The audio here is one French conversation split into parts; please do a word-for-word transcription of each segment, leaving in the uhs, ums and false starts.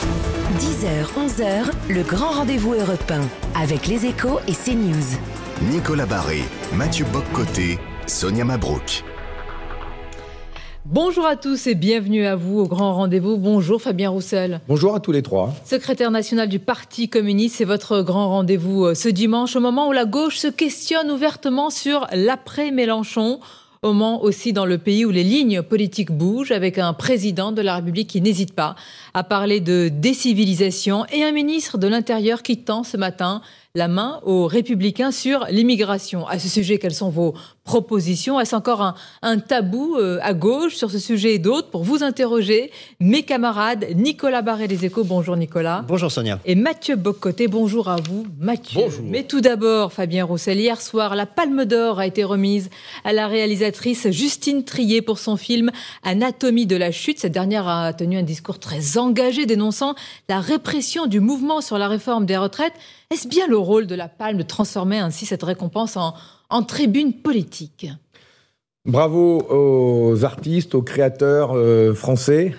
dix heures, onze heures, le grand rendez-vous européen avec les Échos et CNews. Nicolas Barré, Mathieu Bock-Côté, Sonia Mabrouk. Bonjour à tous et bienvenue à vous au grand rendez-vous. Bonjour Fabien Roussel. Bonjour à tous les trois. Secrétaire national du Parti communiste, c'est votre grand rendez-vous ce dimanche, au moment où la gauche se questionne ouvertement sur l'après-Mélenchon. Au moment aussi dans le pays où les lignes politiques bougent, avec un président de la République qui n'hésite pas à parler de décivilisation et un ministre de l'Intérieur qui tend ce matin la main aux Républicains sur l'immigration. À ce sujet, quelles sont vos propositions ? Est-ce encore un, un tabou euh, à gauche sur ce sujet et d'autres ? Pour vous interroger, mes camarades Nicolas Barré des Échos. Bonjour Nicolas. Bonjour Sonia. Et Mathieu Bock-Côté. Bonjour à vous Mathieu. Bonjour. Mais tout d'abord, Fabien Roussel, hier soir, la Palme d'Or a été remise à la réalisatrice Justine Triet pour son film Anatomie de la chute. Cette dernière a tenu un discours très engagé dénonçant la répression du mouvement sur la réforme des retraites. Est-ce bien le rôle de la Palme de transformer ainsi cette récompense en, en tribune politique ? Bravo aux artistes, aux créateurs euh, français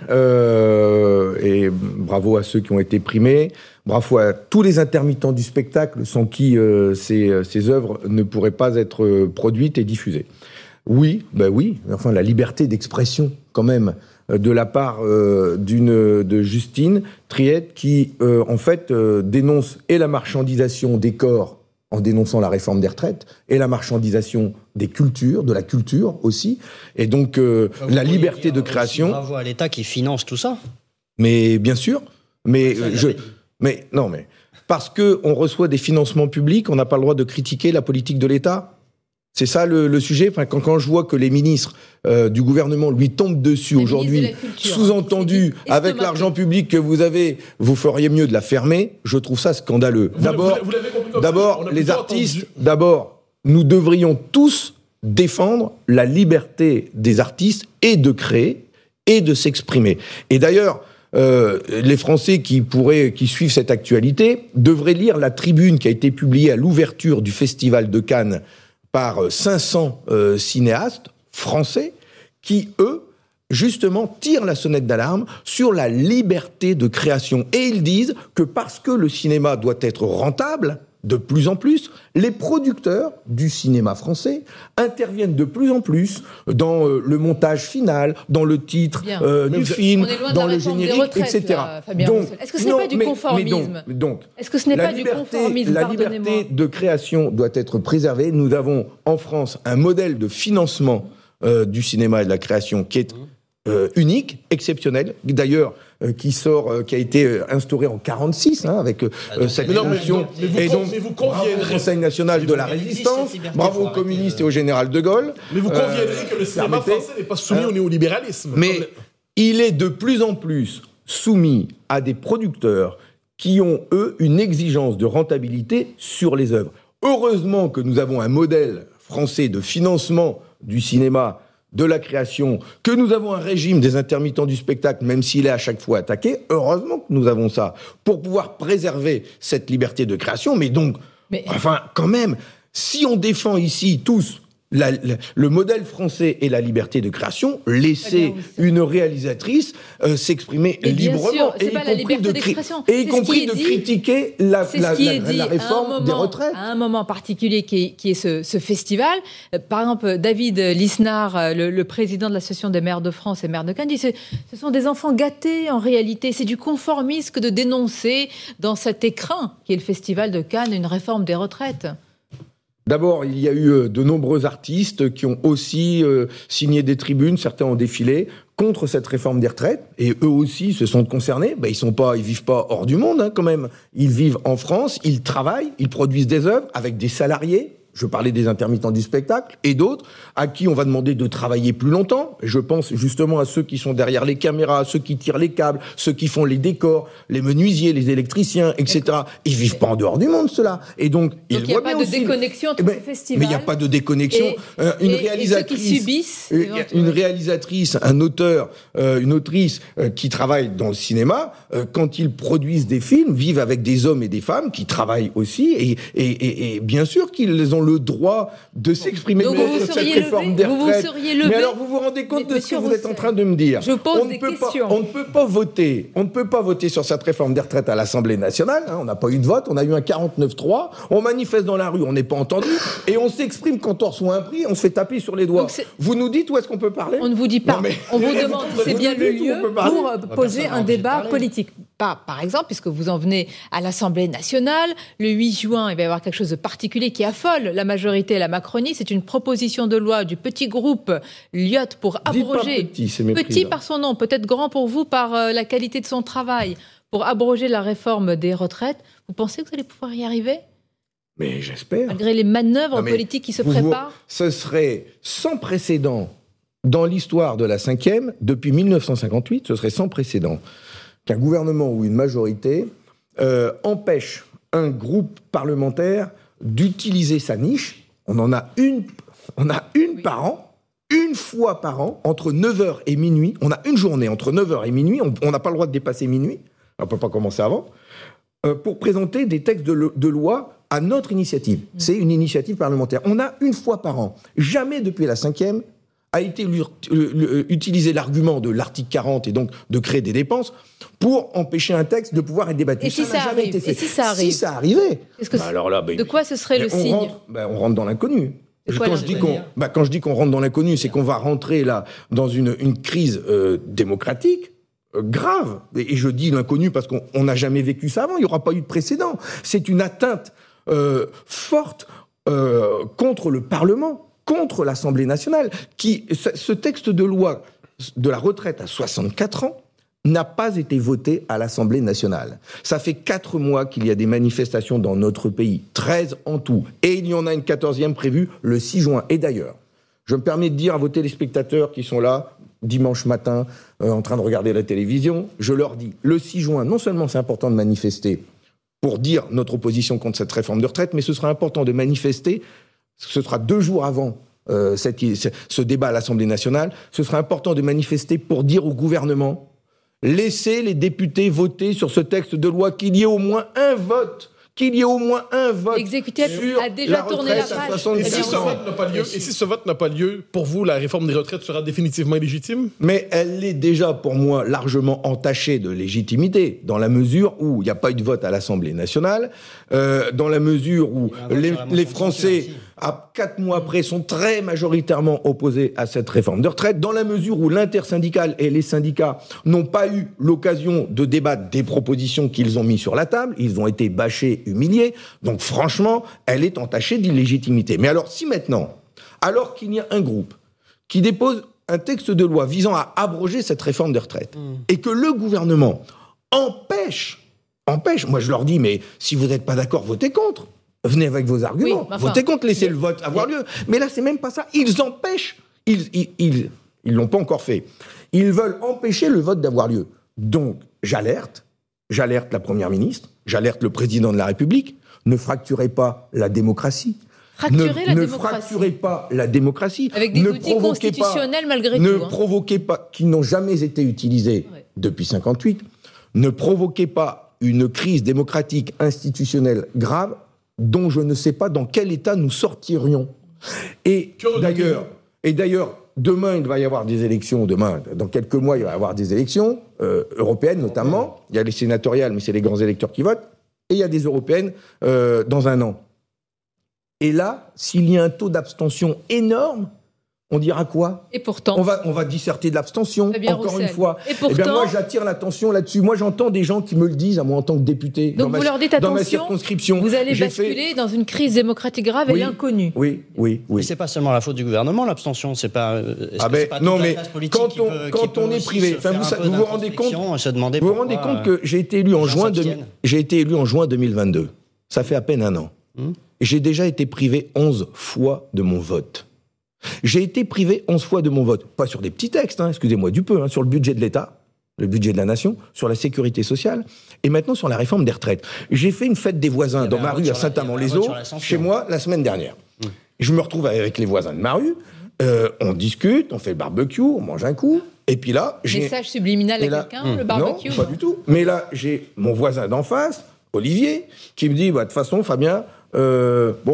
euh, et bravo à ceux qui ont été primés. Bravo à tous les intermittents du spectacle sans qui euh, ces, ces œuvres ne pourraient pas être produites et diffusées. Oui, ben oui, enfin la liberté d'expression quand même de la part euh, d'une de Justine Triet qui euh, en fait euh, dénonce et la marchandisation des corps en dénonçant la réforme des retraites et la marchandisation des cultures, de la culture aussi, et donc euh, la liberté de création. Bravo à l'État qui finance tout ça. Mais bien sûr, mais euh, je, mais non mais parce que on reçoit des financements publics, on n'a pas le droit de critiquer la politique de l'État. C'est ça le, le sujet. Enfin, quand, quand je vois que les ministres euh, du gouvernement lui tombent dessus les aujourd'hui, culture, sous-entendu, hein, avec l'argent public que vous avez, vous feriez mieux de la fermer, je trouve ça scandaleux. Vous, d'abord, vous, vous d'abord les artistes, entendu. d'abord, nous devrions tous défendre la liberté des artistes et de créer et de s'exprimer. Et d'ailleurs, Euh, les Français qui pourraient, qui suivent cette actualité devraient lire la tribune qui a été publiée à l'ouverture du Festival de Cannes par cinq cents euh, cinéastes français qui, eux, justement, tirent la sonnette d'alarme sur la liberté de création. Et ils disent que parce que le cinéma doit être rentable, de plus en plus, les producteurs du cinéma français interviennent de plus en plus dans euh, le montage final, dans le titre euh, du film, dans le générique, et cetera. Là, donc, est-ce que ce n'est non, pas du mais, conformisme mais donc, donc, Est-ce que ce n'est pas liberté, du conformisme La liberté de création doit être préservée. Nous avons en France un modèle de financement euh, du cinéma et de la création qui est euh, unique, exceptionnel. D'ailleurs, qui sort, euh, qui a été euh, instauré en quarante-six, hein, avec euh, ah, cette fonction. Et donc, mais vous conviendrez, au Conseil national de la Résistance, bravo aux communistes et au général de Gaulle. Mais vous conviendrez euh, que le cinéma français n'est pas soumis hein, au néolibéralisme. Mais le... il est de plus en plus soumis à des producteurs qui ont, eux, une exigence de rentabilité sur les œuvres. Heureusement que nous avons un modèle français de financement du cinéma, de la création, que nous avons un régime des intermittents du spectacle, même s'il est à chaque fois attaqué, heureusement que nous avons ça, pour pouvoir préserver cette liberté de création, mais donc, mais... enfin, quand même, si on défend ici tous la, la, le modèle français et la liberté de création, laisser une réalisatrice euh, s'exprimer librement, sûr, et, y pas la liberté de cri- et y compris de dit, critiquer la, la, la, la, la réforme moment, des retraites. À un moment particulier qui est, qui est ce, ce festival, euh, par exemple, David Lisnard, le, le président de l'Association des maires de France et maires de Cannes, dit que ce sont des enfants gâtés en réalité. C'est du conformisme que de dénoncer dans cet écrin qui est le festival de Cannes une réforme des retraites. D'abord, il y a eu de nombreux artistes qui ont aussi euh, signé des tribunes, certains ont défilé contre cette réforme des retraites, et eux aussi se sont concernés. Ben, ils sont pas, ils vivent pas hors du monde hein, quand même. Ils vivent en France, ils travaillent, ils produisent des œuvres avec des salariés. Je parlais des intermittents du spectacle et d'autres à qui on va demander de travailler plus longtemps. Je pense justement à ceux qui sont derrière les caméras, à ceux qui tirent les câbles, ceux qui font les décors, les menuisiers, les électriciens, et cetera. Ils vivent pas en dehors du monde, ceux-là. Et donc, ils donc il n'y a pas de aussi... déconnexion entre mais, ces festivals. Mais il n'y a pas de déconnexion. Et, euh, une et, réalisatrice, et ceux qui subissent, euh, une réalisatrice, un auteur, euh, une autrice euh, qui travaille dans le cinéma, euh, quand ils produisent des films, vivent avec des hommes et des femmes qui travaillent aussi, et, et, et, et bien sûr qu'ils ont le droit de s'exprimer Donc contre vous vous cette seriez réforme levé, des vous vous retraites. seriez levé. Mais alors vous vous rendez compte Mais de ce que monsieur vous êtes en train de me dire. Je pose on des ne peut questions. Pas, on ne peut pas voter. On ne peut pas voter sur cette réforme des retraites à l'Assemblée nationale. Hein, on n'a pas eu de vote. On a eu un quarante-neuf trois. On manifeste dans la rue. On n'est pas entendu. Et on s'exprime quand on reçoit un prix. On se fait taper sur les doigts. Vous nous dites où est-ce qu'on peut parler? On ne vous dit pas. Non, mais... On vous demande si c'est bien le lieu pour Bah, poser un débat politique. Pas, par exemple, puisque vous en venez à l'Assemblée nationale, le huit juin, il va y avoir quelque chose de particulier qui affole la majorité et la Macronie. C'est une proposition de loi du petit groupe Lyotte pour abroger... Petit, c'est petit par son nom, peut-être grand pour vous par euh, la qualité de son travail, pour abroger la réforme des retraites. Vous pensez que vous allez pouvoir y arriver ? Mais j'espère. Malgré les manœuvres Non, mais politiques qui se vous, préparent. vous, ce serait sans précédent dans l'histoire de la cinquième, depuis mille neuf cent cinquante-huit, ce serait sans précédent qu'un gouvernement ou une majorité euh, empêche un groupe parlementaire d'utiliser sa niche. On en a une, on a une Oui. par an, une fois par an, entre neuf heures et minuit. On a une journée entre neuf heures et minuit. On n'a pas le droit de dépasser minuit. On ne peut pas commencer avant. Euh, pour présenter des textes de, le, de loi à notre initiative. Mmh. C'est une initiative parlementaire. On a une fois par an. Jamais depuis la cinquième a été utilisé l'argument de l'article quarante et donc de créer des dépenses pour empêcher un texte de pouvoir être débattu. Et si ça, ça arrive, été fait. Et si ça arrive, si ça arrivait, que bah alors là, bah, de quoi ce serait le on signe rentre, bah, on rentre dans l'inconnu. Quand je, dis qu'on, bah, quand je dis qu'on rentre dans l'inconnu, c'est qu'on va rentrer là dans une, une crise euh, démocratique euh, grave. Et, et je dis l'inconnu parce qu'on n'a jamais vécu ça avant. Il n'y aura pas eu de précédent. C'est une atteinte euh, forte euh, contre le Parlement, contre l'Assemblée nationale. Qui, ce texte de loi de la retraite à soixante-quatre ans n'a pas été voté à l'Assemblée nationale. Ça fait quatre mois qu'il y a des manifestations dans notre pays, treize en tout, et il y en a une quatorzième prévue le six juin. Et d'ailleurs, je me permets de dire à vos téléspectateurs qui sont là, dimanche matin, euh, en train de regarder la télévision, je leur dis, le six juin, non seulement c'est important de manifester pour dire notre opposition contre cette réforme de retraite, mais ce sera important de manifester, ce sera deux jours avant euh, cette, ce débat à l'Assemblée nationale, ce sera important de manifester pour dire au gouvernement, laissez les députés voter sur ce texte de loi, qu'il y ait au moins un vote, qu'il y ait au moins un vote. L'exécutif sur a déjà la tourné la page. Et si, ce vote n'a pas lieu, et si ce vote n'a pas lieu, pour vous, la réforme des retraites sera définitivement illégitime ? Mais elle l'est déjà, pour moi, largement entachée de légitimité, dans la mesure où il n'y a pas eu de vote à l'Assemblée nationale, euh, dans la mesure où les, les Français, à quatre mois après, sont très majoritairement opposés à cette réforme de retraite, dans la mesure où l'intersyndicale et les syndicats n'ont pas eu l'occasion de débattre des propositions qu'ils ont mises sur la table, ils ont été bâchés, humiliés, donc franchement, elle est entachée d'illégitimité. Mais alors, si maintenant, alors qu'il y a un groupe qui dépose un texte de loi visant à abroger cette réforme des retraites, mmh. et que le gouvernement empêche, empêche, moi je leur dis, mais si vous n'êtes pas d'accord, votez contre. Venez avec vos arguments. Oui, enfin, votez contre, laissez le vote avoir lieu. Mais là, c'est même pas ça. Ils empêchent. Ils, ils, ils, ils l'ont pas encore fait. Ils veulent empêcher le vote d'avoir lieu. Donc, j'alerte. J'alerte la Première ministre. J'alerte le Président de la République. Ne fracturez pas la démocratie. Fracturer ne, la ne démocratie. fracturez pas la démocratie. Avec des ne outils constitutionnels pas, malgré ne tout. Ne hein. provoquez pas, qui n'ont jamais été utilisés ouais. depuis cinquante-huit. Ne provoquez pas une crise démocratique institutionnelle grave dont je ne sais pas dans quel état nous sortirions. Et d'ailleurs, et d'ailleurs, demain, il va y avoir des élections, demain, dans quelques mois, il va y avoir des élections, euh, européennes notamment, il y a les sénatoriales, mais c'est les grands électeurs qui votent, et il y a des européennes euh, dans un an. Et là, s'il y a un taux d'abstention énorme, on dira quoi ? Et pourtant, on va, on va disserter de l'abstention, encore Roussel. une fois. Et pourtant, eh bien moi, j'attire l'attention là-dessus. Moi, j'entends des gens qui me le disent, à moi, en tant que député, donc dans, vous ma, leur dites, dans ma attention, circonscription. Vous allez J'ai basculer fait... dans une crise démocratique grave oui, et l'inconnu. Oui, oui, oui. Mais c'est pas seulement la faute du gouvernement, l'abstention. C'est pas. Est-ce ah que ben, c'est pas non, toute mais la classe politique quand on, qui peut, quand qui peut on est privé, enfin, vous, vous vous rendez compte, se demander vous vous rendez compte que j'ai été élu en juin, de, j'ai été élu en juin deux mille vingt-deux. Ça fait à peine un an. Hum. Et j'ai déjà été privé onze fois de mon vote. J'ai été privé onze fois de mon vote. Pas sur des petits textes, hein, excusez-moi du peu, hein, sur le budget de l'État, le budget de la nation, sur la sécurité sociale, et maintenant sur la réforme des retraites. J'ai fait une fête des voisins dans ma rue à Saint-Amand-les-Eaux, chez moi, la semaine dernière. Mmh. Je me retrouve avec les voisins de ma rue, euh, on discute, on fait le barbecue, on mange un coup, et puis là... j'ai... Message subliminal à là, quelqu'un, mmh. le barbecue Non, pas du tout. Mais là, j'ai mon voisin d'en face, Olivier, qui me dit, bah, de toute façon, Fabien, euh, bon...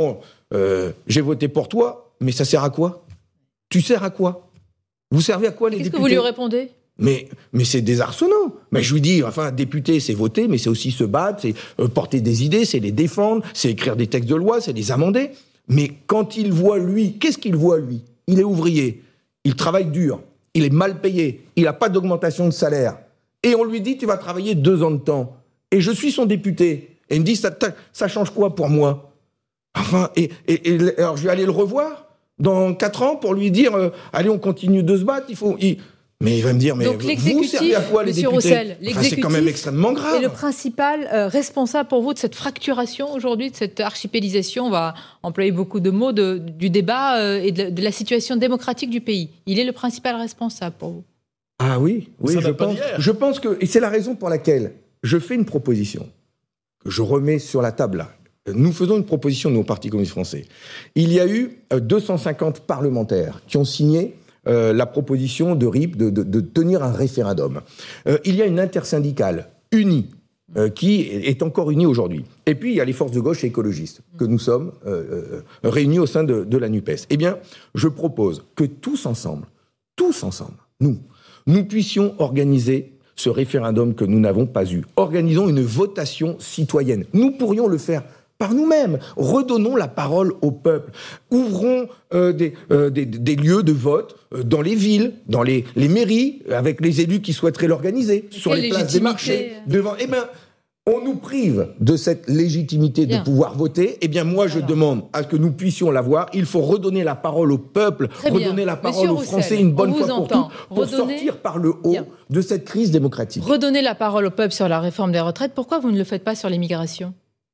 euh, j'ai voté pour toi, mais ça sert à quoi? Tu sers à quoi? Vous servez à quoi, les Qu'est-ce députés? que vous lui répondez? Mais, mais c'est désarçonnant. Mais je lui dis, enfin, député, c'est voter, mais c'est aussi se battre, c'est euh, porter des idées, c'est les défendre, c'est écrire des textes de loi, c'est les amender. Mais quand il voit, lui, qu'est-ce qu'il voit, lui? Il est ouvrier, il travaille dur, il est mal payé, il n'a pas d'augmentation de salaire. Et on lui dit, tu vas travailler deux ans de temps. Et je suis son député. Et il me dit, ça, ça change quoi pour moi? Enfin, et, et, et alors je vais aller le revoir dans quatre ans pour lui dire, euh, allez, on continue de se battre, il faut... Il... Mais il va me dire, mais Donc, vous servez à quoi, les députés? Roussel, enfin, c'est quand même extrêmement grave. Et le principal euh, responsable pour vous de cette fracturation aujourd'hui, de cette archipélisation, on va employer beaucoup de mots, de, du débat euh, et de, de la situation démocratique du pays. Il est le principal responsable pour vous? Ah oui, oui, je pense, je pense que... Et c'est la raison pour laquelle je fais une proposition que je remets sur la table là. Nous faisons une proposition, nous, au Parti communiste français. Il y a eu euh, deux cent cinquante parlementaires qui ont signé Euh, la proposition de R I P de, de, de tenir un référendum. Euh, il y a une intersyndicale unie euh, qui est encore unie aujourd'hui. Et puis il y a les forces de gauche et écologistes que nous sommes euh, euh, réunis au sein de, de la NUPES. Eh bien, je propose que tous ensemble, tous ensemble, nous, nous puissions organiser ce référendum que nous n'avons pas eu. Organisons une votation citoyenne. Nous pourrions le faire par nous-mêmes. Redonnons la parole au peuple. Ouvrons euh, des, euh, des, des lieux de vote euh, dans les villes, dans les, les mairies, avec les élus qui souhaiteraient l'organiser, sur les places des marchés. Devant. Eh bien, on nous prive de cette légitimité Bien. de pouvoir voter. Eh bien, moi, je Alors. demande à ce que nous puissions l'avoir. Il faut redonner la parole au peuple, Très redonner bien. la parole Monsieur aux Roussel, Français une bonne fois pour entend. toutes, pour Redonner... sortir par le haut Bien. de cette crise démocratique. Redonner la parole au peuple sur la réforme des retraites. Pourquoi vous ne le faites pas sur l'immigration?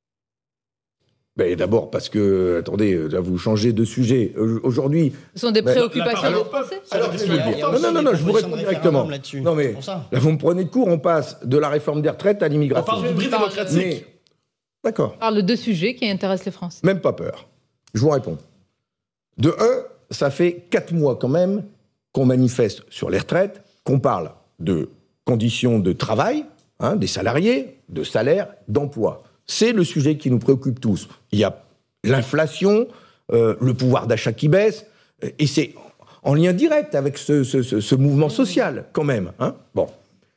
Ben, d'abord parce que, attendez, là, vous changez de sujet. Aujourd'hui... Ce sont des ben, préoccupations des Français. Alors, je veux dire. Non, non, non, non, je vous réponds directement. Non, mais là, vous me prenez de court, on passe de la réforme des retraites à l'immigration. On parle du bris démocratique. Mais... D'accord. On parle de deux sujets qui intéressent les Français. Même pas peur. Je vous réponds. De un, ça fait quatre mois quand même qu'on manifeste sur les retraites, qu'on parle de conditions de travail, hein, des salariés, de salaire, d'emploi. C'est le sujet qui nous préoccupe tous. Il y a l'inflation, euh, le pouvoir d'achat qui baisse, et c'est en lien direct avec ce, ce, ce, ce mouvement social, quand même. Hein bon.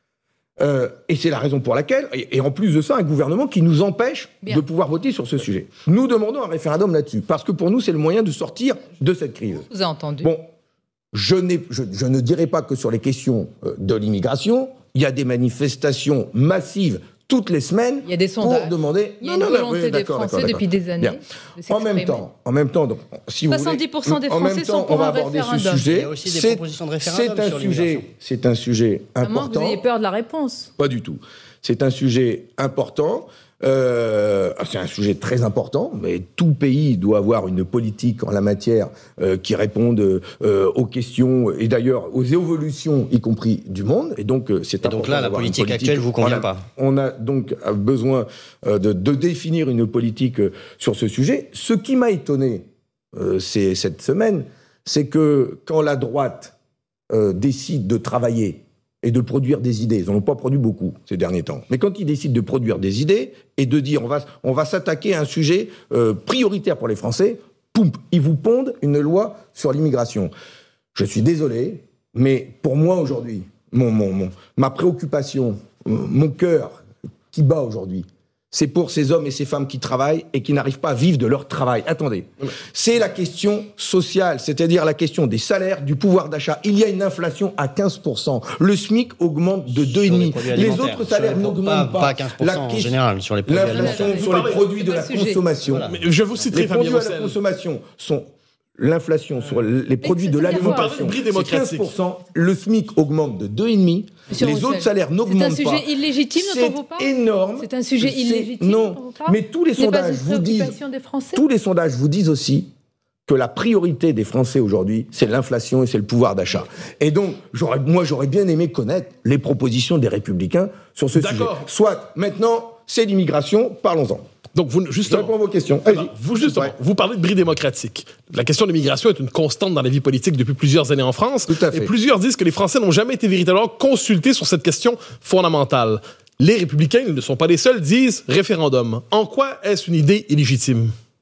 Euh, et c'est la raison pour laquelle, et, et en plus de ça, un gouvernement qui nous empêche Bien. de pouvoir voter sur ce sujet. Nous demandons un référendum là-dessus, parce que pour nous, c'est le moyen de sortir de cette crise. Je vous ai entendu. Bon, je, n'ai, je, je ne dirais pas que sur les questions de l'immigration, il y a des manifestations massives toutes les semaines il y a des sondages. pour demander... Il y a une non, volonté non, oui, des Français d'accord, depuis des années de en même temps, en même temps, donc, si vous soixante-dix pour cent voulez, des Français en même temps, sont pour on va un aborder référendum. ce sujet. Il y a aussi des c'est, propositions de référendum c'est un sur sujet, c'est un sujet important. Vous ayez peur de la réponse? Pas du tout. C'est un sujet important. Euh, c'est un sujet très important, mais tout pays doit avoir une politique en la matière euh, qui réponde euh, aux questions et d'ailleurs aux évolutions, y compris du monde. Et donc, euh, c'est et important. Donc là, la politique, politique actuelle vous convient on a, pas. On a donc besoin euh, de, de définir une politique euh, sur ce sujet. Ce qui m'a étonné euh, c'est, cette semaine, c'est que quand la droite euh, décide de travailler et de produire des idées. Ils n'en ont pas produit beaucoup ces derniers temps. Mais quand ils décident de produire des idées et de dire on va, on va s'attaquer à un sujet euh, prioritaire pour les Français, poum, ils vous pondent une loi sur l'immigration. Je suis désolé, mais pour moi aujourd'hui, mon, mon, mon, ma préoccupation, mon cœur qui bat aujourd'hui, c'est pour ces hommes et ces femmes qui travaillent et qui n'arrivent pas à vivre de leur travail. Attendez, c'est la question sociale, c'est-à-dire la question des salaires, du pouvoir d'achat. Il y a une inflation à quinze pour cent. Le SMIC augmente de deux virgule cinq. Les, les autres salaires les, n'augmentent pas. Pas quinze pour cent la question, en général, sur les produits l'inflation alimentaires. sur les produits de la consommation. Voilà. Mais je vous citerai les produits de la consommation sont... L'inflation sur les produits de l'alimentation, c'est quinze pour cent. Le SMIC augmente de deux virgule cinq. Les autres salaires n'augmentent pas. C'est un sujet illégitime dont on vous parle ? C'est énorme. C'est un sujet illégitime non. dont on vous parle ? Mais tous les sondages vous disent... Tous les sondages vous disent aussi que la priorité des Français aujourd'hui, c'est l'inflation et c'est le pouvoir d'achat. Et donc, j'aurais, moi, j'aurais bien aimé connaître les propositions des Républicains sur ce D'accord. sujet. Soit, maintenant, c'est l'immigration, parlons-en. Donc, vous, justement, je réponds à vos questions. Alors, vous, justement, ouais. vous parlez de bris démocratique. La question de l'immigration est une constante dans la vie politique depuis plusieurs années en France. Tout à fait. Et plusieurs disent que les Français n'ont jamais été véritablement consultés sur cette question fondamentale. Les Républicains, ils ne sont pas les seuls, disent référendum. En quoi est-ce une idée illégitime?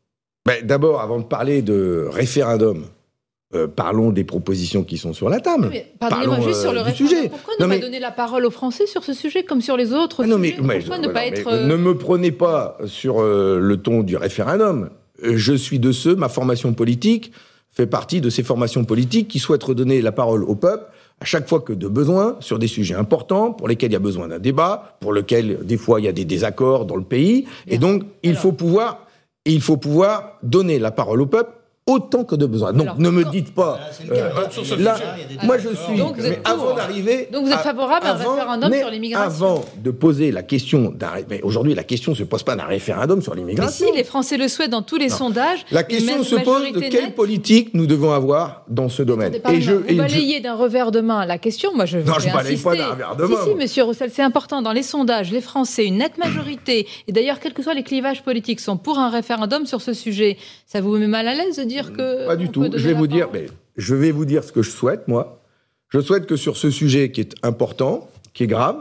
Ben, d'abord, avant de parler de référendum, euh, parlons des propositions qui sont sur la table. Mais, pardonnez-moi, juste sur le référendum. Sujet. Pourquoi ne non, pas mais... donner la parole aux Français sur ce sujet comme sur les autres ah, non, sujets mais, Pourquoi mais, ne voilà, pas être... Ne me prenez pas sur euh, le ton du référendum. Je suis de ceux, ma formation politique fait partie de ces formations politiques qui souhaitent redonner la parole au peuple à chaque fois que de besoin, sur des sujets importants, pour lesquels il y a besoin d'un débat, pour lesquels, des fois, il y a des désaccords dans le pays. Bien. Et donc, il Alors. faut pouvoir, il faut pouvoir donner la parole au peuple autant que de besoin. Donc, Alors, ne me dites pas... Euh, euh, là, moi, je suis... Donc, mais avant d'arriver... Donc, vous êtes favorable à un référendum sur l'immigration. Avant de poser la question d'un... Mais aujourd'hui, la question ne se pose pas d'un référendum sur l'immigration. Mais si, les Français le souhaitent dans tous les non. sondages. La question se pose de quelle politique nous devons avoir dans ce domaine. Et je, vous et balayez je... d'un revers de main la question. Moi, je Non, je ne balaye pas d'un revers de main. Si, si, monsieur Roussel, c'est important. Dans les sondages, les Français, une nette majorité, et d'ailleurs, quels que soient les clivages politiques, sont pour un référendum sur ce sujet. Ça vous met mal à l'aise de dire que... Pas du tout. Je vais vous dire, mais je vais vous dire ce que je souhaite, moi. Je souhaite que sur ce sujet qui est important, qui est grave,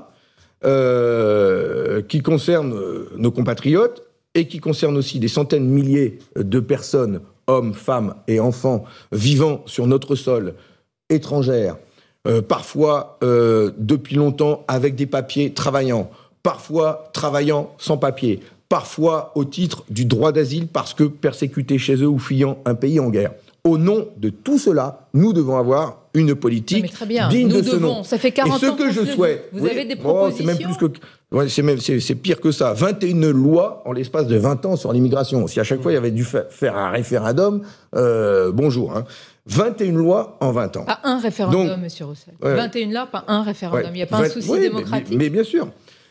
euh, qui concerne nos compatriotes et qui concerne aussi des centaines de milliers de personnes, hommes, femmes et enfants, vivant sur notre sol, étrangères, euh, parfois euh, depuis longtemps avec des papiers travaillant, parfois travaillant sans papiers, parfois au titre du droit d'asile parce que persécutés chez eux ou fuyant un pays en guerre. Au nom de tout cela, nous devons avoir une politique digne nous de ce devons. nom. Ça fait quarante et ce ans que je souhaite, vous oui, avez des propositions. Oh, c'est même plus que, ouais, c'est même, c'est, c'est pire que ça. vingt et une lois en l'espace de vingt ans sur l'immigration. Si à chaque fois il y avait dû fa- faire un référendum, euh, bonjour. Hein. vingt et une lois en vingt ans. Pas un référendum, Donc, monsieur Roussel. Ouais, vingt et une lois, pas un référendum. Ouais, il n'y a pas vingt, un souci oui, démocratique. Mais, mais bien sûr.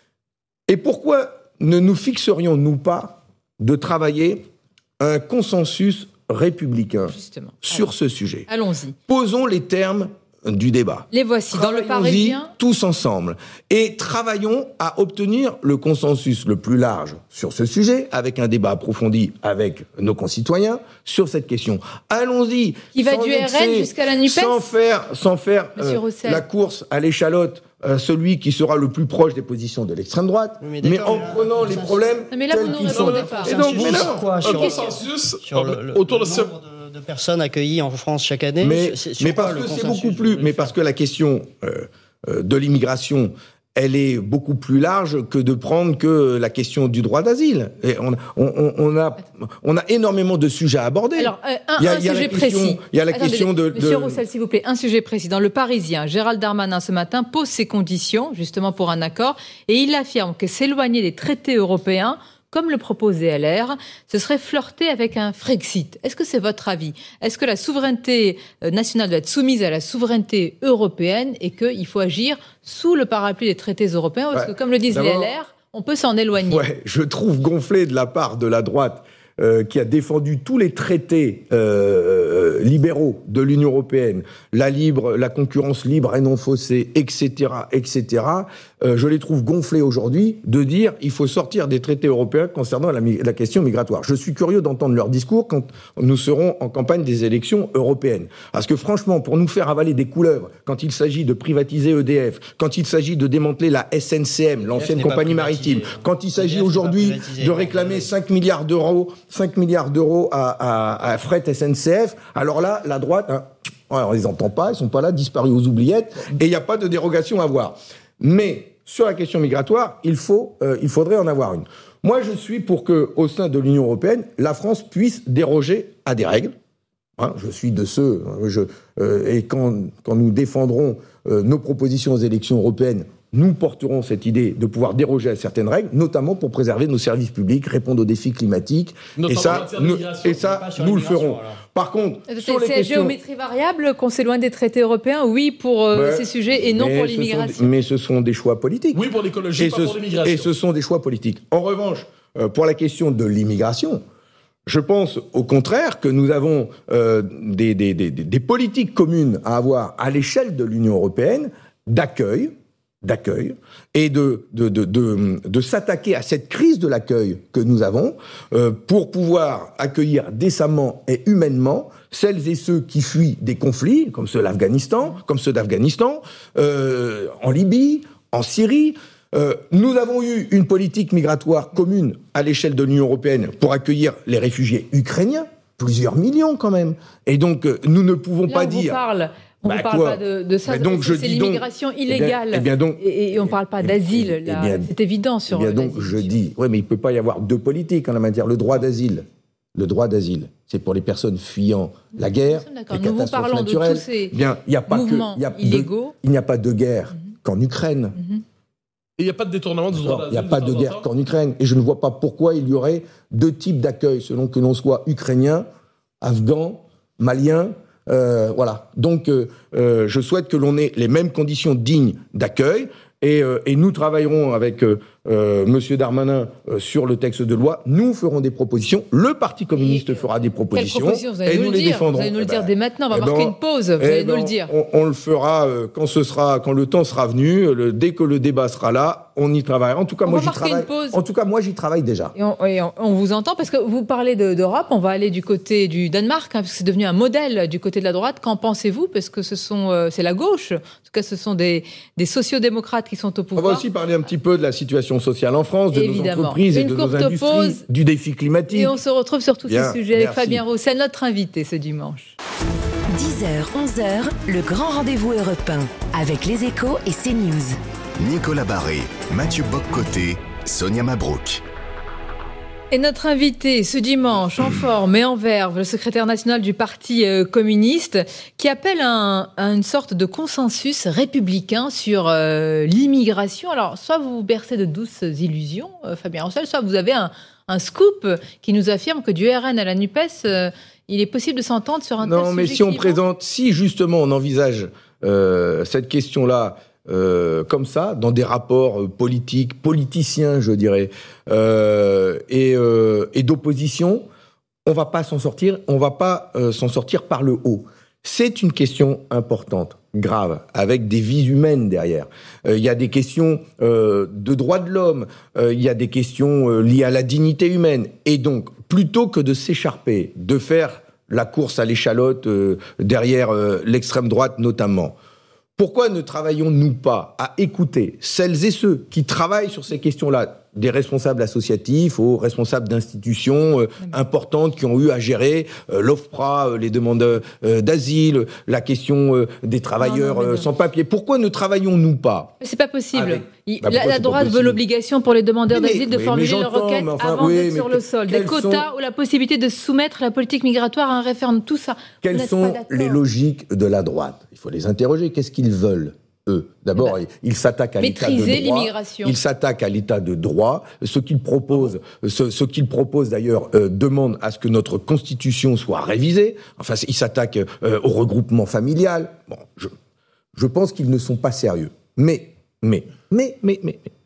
Et pourquoi ne nous fixerions-nous pas de travailler un consensus républicain Justement. sur Alors, ce sujet. Allons-y. Posons les termes du débat. Les voici, dans le Parisien. Tous ensemble. Et travaillons à obtenir le consensus le plus large sur ce sujet, avec un débat approfondi avec nos concitoyens sur cette question. Allons-y. Qui va du R N jusqu'à la NUPES. Sans faire, sans faire euh, la course à l'échalote. Euh, celui qui sera le plus proche des positions de l'extrême droite, mais, mais en prenant les problèmes mais là, tels vous qu'ils sont. Et donc, mais là, quoi, sur, un consensus sur le, le, autour de ce de personnes accueillies en France chaque année. Mais, c'est, mais parce que c'est beaucoup plus, mais parce que la question euh, euh, de l'immigration, elle est beaucoup plus large que de prendre que la question du droit d'asile. Et on, on, on, a, on a énormément de sujets à aborder. Alors, euh, un, il y a, un il y a sujet question, précis. Il y a la Attendez, question de... Monsieur de... Roussel, s'il vous plaît, un sujet précis. Dans Le Parisien, Gérald Darmanin, ce matin, pose ses conditions, justement, pour un accord, et il affirme que s'éloigner des traités européens, comme le proposait L R, ce serait flirter avec un Frexit. Est-ce que c'est votre avis ? Est-ce que la souveraineté nationale doit être soumise à la souveraineté européenne et qu'il faut agir sous le parapluie des traités européens ? Parce ouais, que, comme le disent les L R, on peut s'en éloigner. Ouais, je trouve gonflé de la part de la droite euh, qui a défendu tous les traités euh, libéraux de l'Union européenne, la libre, la concurrence libre et non faussée, et cetera, et cetera. Euh, je les trouve gonflés aujourd'hui de dire il faut sortir des traités européens concernant la, la question migratoire. Je suis curieux d'entendre leur discours quand nous serons en campagne des élections européennes. Parce que franchement, pour nous faire avaler des couleuvres, quand il s'agit de privatiser E D F, quand il s'agit de démanteler la S N C M, l'ancienne compagnie maritime, quand il s'agit aujourd'hui de réclamer cinq milliards d'euros, cinq milliards d'euros à, à, à Fret S N C F, alors là, la droite, hein, on les entend pas, ils sont pas là, disparus aux oubliettes, et il n'y a pas de dérogation à avoir. Mais sur la question migratoire, il faut, euh, il faudrait en avoir une. Moi, je suis pour que, au sein de l'Union européenne, la France puisse déroger à des règles. Hein, je suis de ceux, je, euh, et quand, quand nous défendrons euh, nos propositions aux élections européennes, nous porterons cette idée de pouvoir déroger à certaines règles, notamment pour préserver nos services publics, répondre aux défis climatiques. Notamment et ça, nous, et ça, nous le ferons. Alors. Par contre, c'est, sur les c'est questions... géométrie variable qu'on s'éloigne des traités européens, oui pour euh, ben, ces sujets et non pour l'immigration. Ce des, mais ce sont des choix politiques. Oui pour l'écologie, et pas ce, pour l'immigration. Et ce sont des choix politiques. En revanche, euh, pour la question de l'immigration, je pense au contraire que nous avons euh, des, des, des, des politiques communes à avoir à l'échelle de l'Union européenne d'accueil, d'accueil et de, de, de, de, de s'attaquer à cette crise de l'accueil que nous avons euh, pour pouvoir accueillir décemment et humainement celles et ceux qui fuient des conflits, comme ceux d'Afghanistan, comme ceux d'Afghanistan, euh, en Libye, en Syrie. Euh, nous avons eu une politique migratoire commune à l'échelle de l'Union européenne pour accueillir les réfugiés ukrainiens, plusieurs millions quand même. Et donc, euh, nous ne pouvons Là, pas on dire... Vous parle. On ne bah, parle quoi pas de, de ça, mais donc, c'est, je c'est dis l'immigration donc, illégale. Eh bien, eh bien donc, et, et on ne parle pas d'asile, eh là. bien, C'est évident sur eh bien l'asile. donc, je dis, oui, mais il ne peut pas y avoir deux politiques en la matière. Le droit d'asile, le droit d'asile, c'est pour les personnes fuyant la guerre, les Nous vous catastrophes parlons naturelles. de tous ces eh bien, il n'y a pas mouvements que, il y a illégaux. De, il n'y a pas de guerre Mm-hmm. qu'en Ukraine. Mm-hmm. Et il n'y a pas de détournement du droit d'asile. Il n'y a pas de, de guerre qu'en Ukraine. Et je ne vois pas pourquoi il y aurait deux types d'accueil, selon que l'on soit ukrainien, afghan, malien. Euh, voilà. Donc, euh, euh, je souhaite que l'on ait les mêmes conditions dignes d'accueil. Et, euh, et nous travaillerons avec euh, euh, M. Darmanin euh, sur le texte de loi. Nous ferons des propositions. Le Parti communiste et fera des propositions. Quelles propositions vous allez et nous, nous le les dire. défendrons. Vous allez nous le eh dire ben, dès maintenant. On va eh marquer ben, une pause. Vous eh allez ben, nous le dire. On, on le fera euh, quand ce sera, quand le temps sera venu. Le, dès que le débat sera là, on y travaillera. En tout cas, On moi va j'y marquer travaille. une pause. En tout cas, moi j'y travaille déjà. Et on, et on, on vous entend parce que vous parlez de, d'Europe. On va aller du côté du Danemark, hein, parce que c'est devenu un modèle du côté de la droite. Qu'en pensez-vous? Parce que ce sont, euh, c'est la gauche. En tout cas, ce sont des, des sociodémocrates qui sont au On pouvoir. va aussi parler un petit peu de la situation sociale en France, de Évidemment. nos entreprises et Une de nos courte industries, pause. du défi climatique. Et on se retrouve sur tous Bien, ces sujets avec merci. Fabien Roussel, notre invité ce dimanche. dix heures, onze heures, le grand rendez-vous européen avec les Échos et CNews. Nicolas Barré, Mathieu Boccoté, Sonia Mabrouk. Et notre invité ce dimanche, en forme et en verve, le secrétaire national du Parti euh, communiste, qui appelle à, un, à une sorte de consensus républicain sur euh, l'immigration. Alors, soit vous vous bercez de douces illusions, euh, Fabien Roussel, soit vous avez un, un scoop qui nous affirme que du R N à la NUPES, euh, il est possible de s'entendre sur un tel sujet. Non, mais si on climat. présente, si justement on envisage euh, cette question-là euh, comme ça, dans des rapports euh, politiques, politiciens, je dirais, euh, et, euh, et d'opposition, on va pas s'en sortir, on va pas euh, s'en sortir par le haut. C'est une question importante, grave, avec des vies humaines derrière. Il euh, y a des questions euh, de droits de l'homme, il euh, y a des questions euh, liées à la dignité humaine. Et donc, plutôt que de s'écharper, de faire la course à l'échalote euh, derrière euh, l'extrême droite notamment, pourquoi ne travaillons-nous pas à écouter celles et ceux qui travaillent sur ces questions-là, des responsables associatifs aux responsables d'institutions euh, importantes qui ont eu à gérer euh, l'OFPRA, euh, les demandes euh, d'asile, la question euh, des travailleurs non, non, mais non. euh, sans papier. Pourquoi ne travaillons-nous pas? Mais c'est pas possible. Avec- Il- Bah, la, pourquoi la c'est pas droite veut possible l'obligation pour les demandeurs Mais- d'asile de mais- mais formuler leur j'entends, requête mais enfin, avant oui, d'être mais sur le sol. Des quels quotas sont- ou la possibilité de soumettre la politique migratoire à un référendum, tout ça. Vous Quelles n'êtes sont pas d'accord. les logiques de la droite? Il faut les interroger. Qu'est-ce qu'ils veulent, eux? D'abord, Eh ben, ils s'attaquent à l'état de maîtriser droit. l'immigration. Ils s'attaquent à l'état de droit. Ce qu'ils proposent, ce, ce qu'ils proposent d'ailleurs, euh, demande à ce que notre constitution soit révisée. Enfin, ils s'attaquent euh, au regroupement familial. Bon, je, je pense qu'ils ne sont pas sérieux. Mais, mais, mais, mais, mais, mais.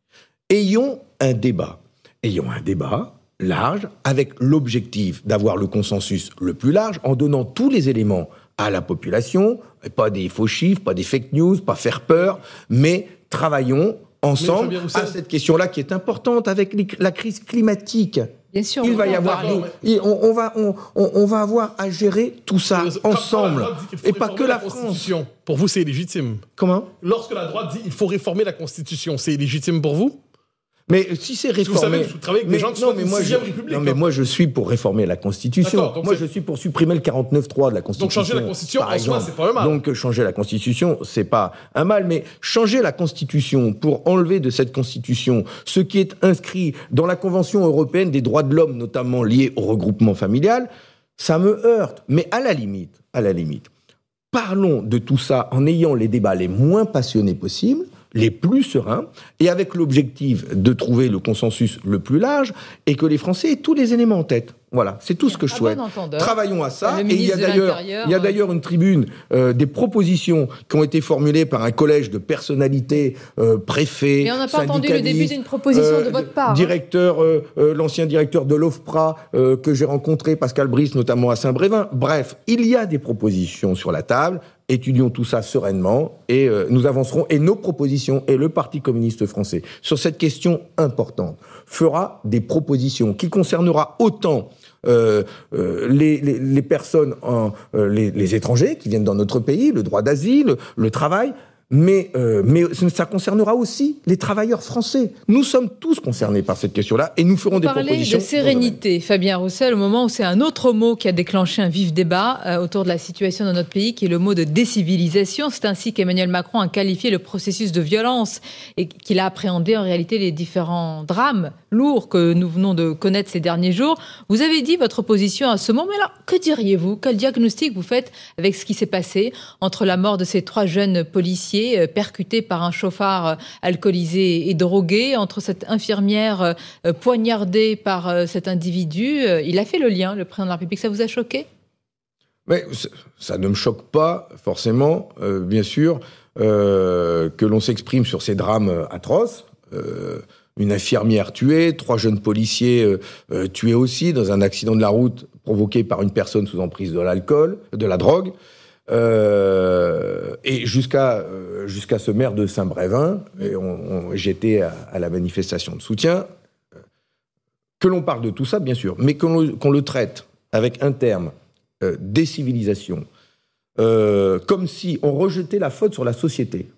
Ayons un débat. Ayons un débat large avec l'objectif d'avoir le consensus le plus large en donnant tous les éléments à la population, et pas des faux chiffres, pas des fake news, pas faire peur, mais travaillons ensemble Fabien Roussel- à cette question-là qui est importante avec les- la crise climatique. Bien sûr. Il on va va y en avoir, parler. des- il- on, on va, on, on- on va avoir à gérer tout ça Mais quand ensemble, la droite dit qu'il faut et pas réformer que la France. Constitution, pour vous, c'est légitime. Comment? Lorsque la droite dit qu'il faut réformer la Constitution, c'est légitime pour vous? Mais si c'est que vous réformé, savez, vous travaillez avec des mais, gens qui non, sont mais d'une moi, sixième je, République, non, mais hein. moi je suis pour réformer la Constitution. D'accord, donc Moi c'est- je suis pour supprimer le quarante-neuf trois de la Constitution. changer la Constitution, par en soi, exemple. c'est pas un mal. Donc euh, changer la Constitution, c'est pas un mal, mais changer la Constitution pour enlever de cette Constitution ce qui est inscrit dans la Convention européenne des droits de l'homme, notamment lié au regroupement familial, ça me heurte. Mais à la limite, à la limite, parlons de tout ça en ayant les débats les moins passionnés possibles, les plus sereins, et avec l'objectif de trouver le consensus le plus large, et que les Français aient tous les éléments en tête. Voilà, c'est tout ce que je À souhaite. bon entendeur. Travaillons à ça. Le Et il y a ministre de d'ailleurs, l'Intérieur, il y a euh, d'ailleurs une tribune, euh, des propositions qui ont été formulées par un collège de personnalités, euh, préfets, Mais on n'a pas entendu le début syndicalistes, d'une proposition de votre part, hein. Directeur, euh, euh, l'ancien directeur de l'OFPRA euh, que j'ai rencontré, Pascal Brice, notamment à Saint-Brévin. Bref, il y a des propositions sur la table. Étudions tout ça sereinement et euh, nous avancerons. Et nos propositions, et le Parti communiste français, sur cette question importante, fera des propositions qui concernera autant euh, euh, les, les, les personnes, en, euh, les, les étrangers qui viennent dans notre pays, le droit d'asile, le travail, Mais, euh, mais ça concernera aussi les travailleurs français. Nous sommes tous concernés par cette question-là et nous ferons Vous des parlez propositions. de sérénité, Fabien Roussel, au moment où c'est un autre mot qui a déclenché un vif débat euh, autour de la situation dans notre pays, qui est le mot de décivilisation. C'est ainsi qu'Emmanuel Macron a qualifié le processus de violence et qu'il a appréhendé en réalité les différents drames lourds que nous venons de connaître ces derniers jours. Vous avez dit votre position à ce moment. Mais alors, que diriez-vous? Quel diagnostic vous faites avec ce qui s'est passé entre la mort de ces trois jeunes policiers percuté par un chauffard alcoolisé et drogué, entre cette infirmière poignardée par cet individu? Il a fait le lien, le président de la République. Ça vous a choqué? Mais ça ne me choque pas, forcément, euh, bien sûr, euh, que l'on s'exprime sur ces drames atroces. Euh, une infirmière tuée, trois jeunes policiers euh, euh, tués aussi dans un accident de la route provoqué par une personne sous emprise de l'alcool, de la drogue. Euh, et jusqu'à euh, jusqu'à ce maire de Saint-Brévin, et on, on, j'étais à, à la manifestation de soutien, euh, que l'on parle de tout ça, bien sûr, mais qu'on, qu'on le traite avec un terme, euh, décivilisation, euh, comme si on rejetait la faute sur la société.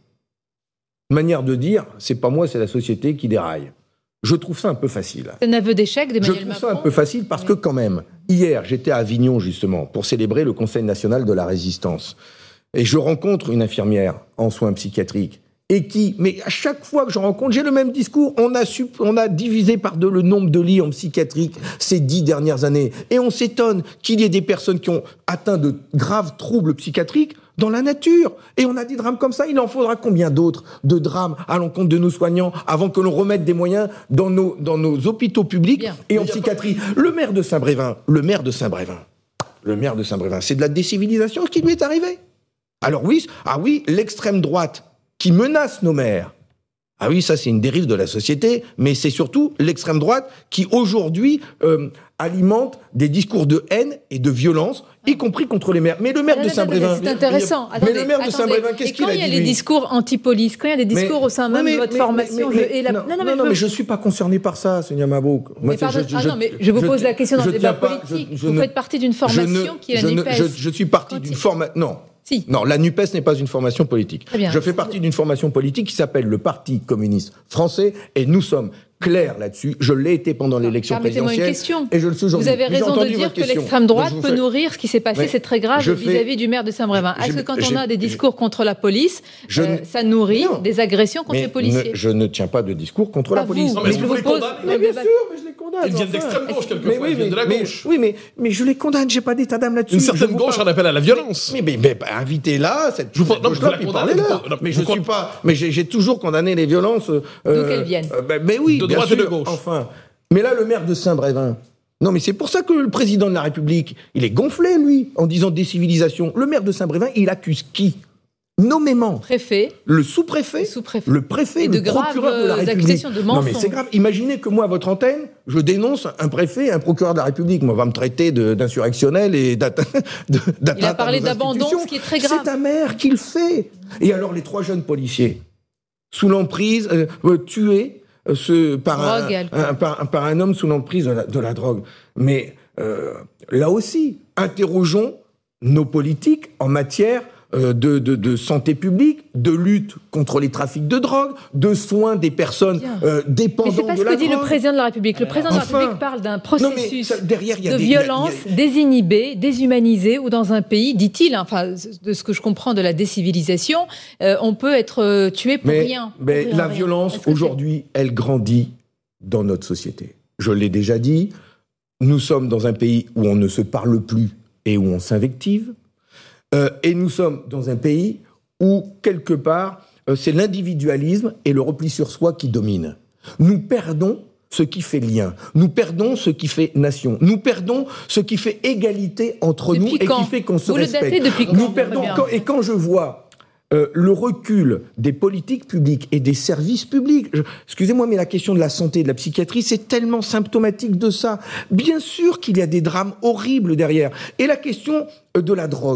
Une manière de dire, c'est pas moi, c'est la société qui déraille. Je trouve ça un peu facile. C'est un aveu d'échec d'Emmanuel Macron. Je trouve ça un peu facile parce que quand même, hier, j'étais à Avignon justement pour célébrer le Conseil national de la résistance. Et je rencontre une infirmière en soins psychiatriques et qui, mais à chaque fois que je rencontre, j'ai le même discours. On a, su, on a divisé par deux le nombre de lits en psychiatrique ces dix dernières années. Et on s'étonne qu'il y ait des personnes qui ont atteint de graves troubles psychiatriques dans la nature. Et on a des drames comme ça. Il en faudra combien d'autres de drames à l'encontre de nos soignants avant que l'on remette des moyens dans nos, dans nos hôpitaux publics Bien. et en psychiatrie. Pas... Le maire de Saint-Brévin, le maire de Saint-Brévin, le maire de Saint-Brévin, c'est de la décivilisation ce qui lui est arrivé. Alors oui, ah oui, l'extrême droite qui menace nos maires. Ah oui, ça c'est une dérive de la société, mais c'est surtout l'extrême droite qui aujourd'hui euh, alimente des discours de haine et de violence, y compris contre les maires. Mais le maire ah, de Saint-Brévin... C'est intéressant. Mais attendez, le maire de attendez. Saint-Brévin, qu'est-ce qu'il a dit? Quand il y a les discours anti-police, quand il y a des discours mais, au sein même mais, de votre mais, formation... Mais, mais, je, et la... non, non, non, mais, non, je... mais je ne suis pas concerné par ça, Sonia Mabrouk. Mais, pardon, je, je, ah non, mais je vous pose je, la question dans le débat pas, politique. Je, je vous ne, faites partie d'une formation qui est la NUPES. Je, je suis partie d'une formation... Non. Si. Non, la NUPES n'est pas une formation politique. Bien, je fais partie d'une formation politique qui s'appelle le Parti communiste français et nous sommes clairs là-dessus. Je l'ai été pendant l'élection Permettez-moi présidentielle. Une question. Et je le suis aujourd'hui. Vous avez raison de dire que l'extrême droite peut fais... nourrir ce qui s'est passé. Mais c'est très grave vis-à-vis fais... du maire de Saint-Brévin. Est-ce que quand on a des discours contre la police, je... euh, ça nourrit non. des agressions contre mais les policiers? ne, Je ne tiens pas de discours contre pas la police. Non, mais, mais je vous les condamne. Mais bien sûr, mais je les condamne. Ils viennent d'extrême gauche quelquefois. Ils viennent de la gauche. Oui, mais mais je les condamne. J'ai pas d'état d'âme là-dessus. Une certaine gauche en appelle à la violence. Mais mais invitez-la cette gauche-là puis parlez-leur. Mais je suis pas. Mais j'ai toujours condamné les violences. D'où qu'elles viennent. Mais oui, de bien droite et de sûr. gauche. Enfin. Mais là, le maire de Saint-Brévin, non mais c'est pour ça que le président de la République, il est gonflé, lui, en disant décivilisation. Le maire de Saint-Brévin, il accuse qui? Nommément. Préfet. Le sous-préfet. Le sous-préfet. Le préfet, et le de procureur de la République. Accusations de mensonges. Non mais c'est grave. Imaginez que moi, à votre antenne, je dénonce un préfet, un procureur de la République. Moi, on va me traiter de, d'insurrectionnel et d'atteinte à Il a parlé d'abandon, ce qui est très grave. C'est un maire qui le fait. Et alors, les trois jeunes policiers, sous l'emprise, euh, euh, tués, Ce, par, drogue, un, un, par, par un homme sous l'emprise de la, de la drogue. Mais euh, là aussi, interrogeons nos politiques en matière euh, de, de, de santé publique, de lutte contre les trafics de drogue, de soins des personnes euh, dépendantes de la drogue. Mais c'est pas ce que dit le président de la République. Le président enfin, de la République parle d'un processus ça, derrière, y a de des, violence y a, y a... désinhibée, déshumanisée, où dans un pays, dit-il, enfin, de ce que je comprends de la décivilisation, euh, on peut être euh, tué pour mais, rien. Pour mais rien, la rien. violence, aujourd'hui, elle grandit dans notre société. Je l'ai déjà dit, nous sommes dans un pays où on ne se parle plus et où on s'invective. Euh, et nous sommes dans un pays où, quelque part, euh, c'est l'individualisme et le repli sur soi qui dominent. Nous perdons ce qui fait lien. Nous perdons ce qui fait nation. Nous perdons ce qui fait égalité entre depuis nous quand? Et qui fait qu'on se Vous respecte. Le datez depuis quand? Nous perdons quand, et quand je vois Euh, le recul des politiques publiques et des services publics. Je, excusez-moi, mais la question de la santé et de la psychiatrie, c'est tellement symptomatique de ça. Bien sûr qu'il y a des drames horribles derrière. Et la question de la drogue.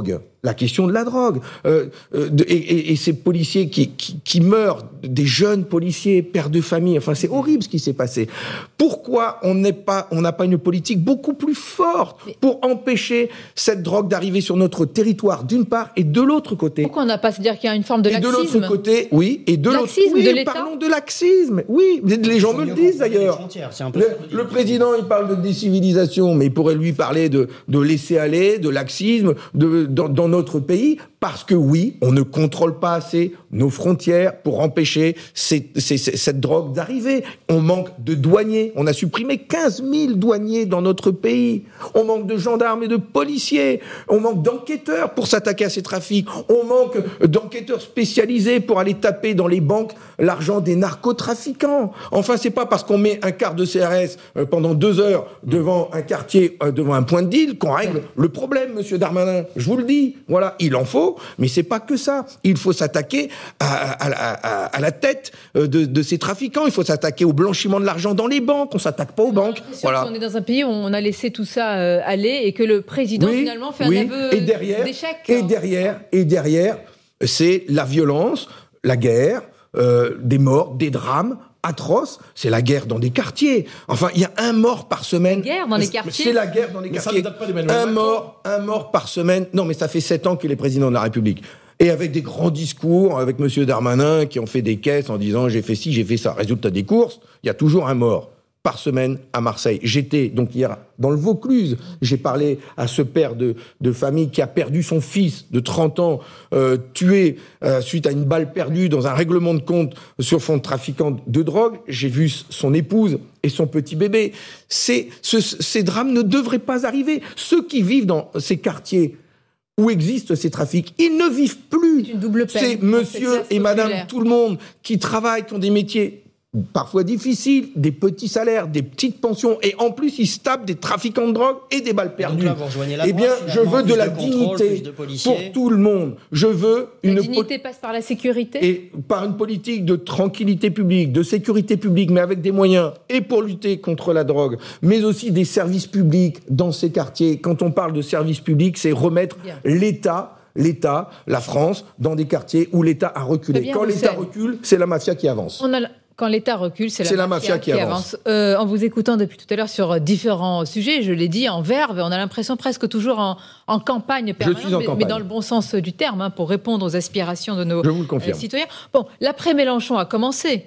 la question de la drogue. Euh, euh, de, et, et, et ces policiers qui, qui, qui meurent, des jeunes policiers, pères de famille, enfin c'est horrible ce qui s'est passé. Pourquoi on n'est pas, on n'a pas une politique beaucoup plus forte pour empêcher cette drogue d'arriver sur notre territoire, d'une part, et de l'autre côté. Pourquoi on n'a pas, c'est-à-dire qu'il y a une forme de et laxisme. Et de l'autre côté, oui, et de l'autre laxisme oui, de l'État. Parlons de laxisme, oui, les gens me le disent d'ailleurs. Le, le président, il parle de décivilisation, mais il pourrait lui parler de, de laisser aller, de laxisme, de, dans, dans notre pays, parce que oui, on ne contrôle pas assez nos frontières pour empêcher ces, ces, ces, cette drogue d'arriver. On manque de douaniers. On a supprimé quinze mille douaniers dans notre pays. On manque de gendarmes et de policiers. On manque d'enquêteurs pour s'attaquer à ces trafics. On manque d'enquêteurs spécialisés pour aller taper dans les banques l'argent des narcotrafiquants. Enfin, c'est pas parce qu'on met un quart de C R S pendant deux heures devant un quartier, devant un point de deal qu'on règle le problème, monsieur Darmanin. Je vous le dis. Voilà, il en faut. Mais c'est pas que ça. Il faut s'attaquer à, à, à, à la tête de, de ces trafiquants. Il faut s'attaquer au blanchiment de l'argent dans les banques. On s'attaque pas aux banques. Voilà. On est dans un pays où on a laissé tout ça euh, aller et que le président oui, finalement fait oui. un aveu et derrière, d'échec. Et derrière, et derrière, c'est la violence, la guerre, euh, des morts, des drames atroce, c'est la guerre dans des quartiers. Enfin, il y a un mort par semaine. La guerre dans les quartiers. C'est la guerre dans les mais quartiers. Ça ne date pas d'Emmanuel un Macron. mort, un mort par semaine. Non, mais ça fait sept ans qu'il est président de la République. Et avec des grands discours, avec monsieur Darmanin, qui ont fait des caisses en disant j'ai fait ci, j'ai fait ça. Résultat des courses, il y a toujours un mort par semaine à Marseille. J'étais donc hier dans le Vaucluse. J'ai parlé à ce père de, de famille qui a perdu son fils de trente ans, euh, tué euh, suite à une balle perdue dans un règlement de compte sur fond de trafiquant de drogue. J'ai vu son épouse et son petit bébé. Ces, ce, ces drames ne devraient pas arriver. Ceux qui vivent dans ces quartiers où existent ces trafics, ils ne vivent plus. C'est une double peine. C'est monsieur et madame tout le monde qui travaillent, qui ont des métiers parfois difficiles, des petits salaires, des petites pensions, et en plus ils se tapent des trafiquants de drogue et des balles perdues. Là, la eh bien, je veux de la de dignité contrôle, pour tout le monde. Je veux la une dignité po- passe par la sécurité et par une politique de tranquillité publique, de sécurité publique, mais avec des moyens et pour lutter contre la drogue, mais aussi des services publics dans ces quartiers. Quand on parle de services publics, c'est remettre bien. l'État. L'État, la France, dans des quartiers où l'État a reculé. Bien, Quand l'État savez. recule, c'est la mafia qui avance. On a... Quand l'État recule, c'est la, c'est la mafia, mafia qui, qui avance. avance. Euh, en vous écoutant depuis tout à l'heure sur différents sujets, je l'ai dit, en verve, on a l'impression presque toujours en, en campagne permanente, je suis en mais, campagne. mais dans le bon sens du terme, hein, pour répondre aux aspirations de nos je vous le confirme. Euh, citoyens. Bon, l'après-Mélenchon a commencé.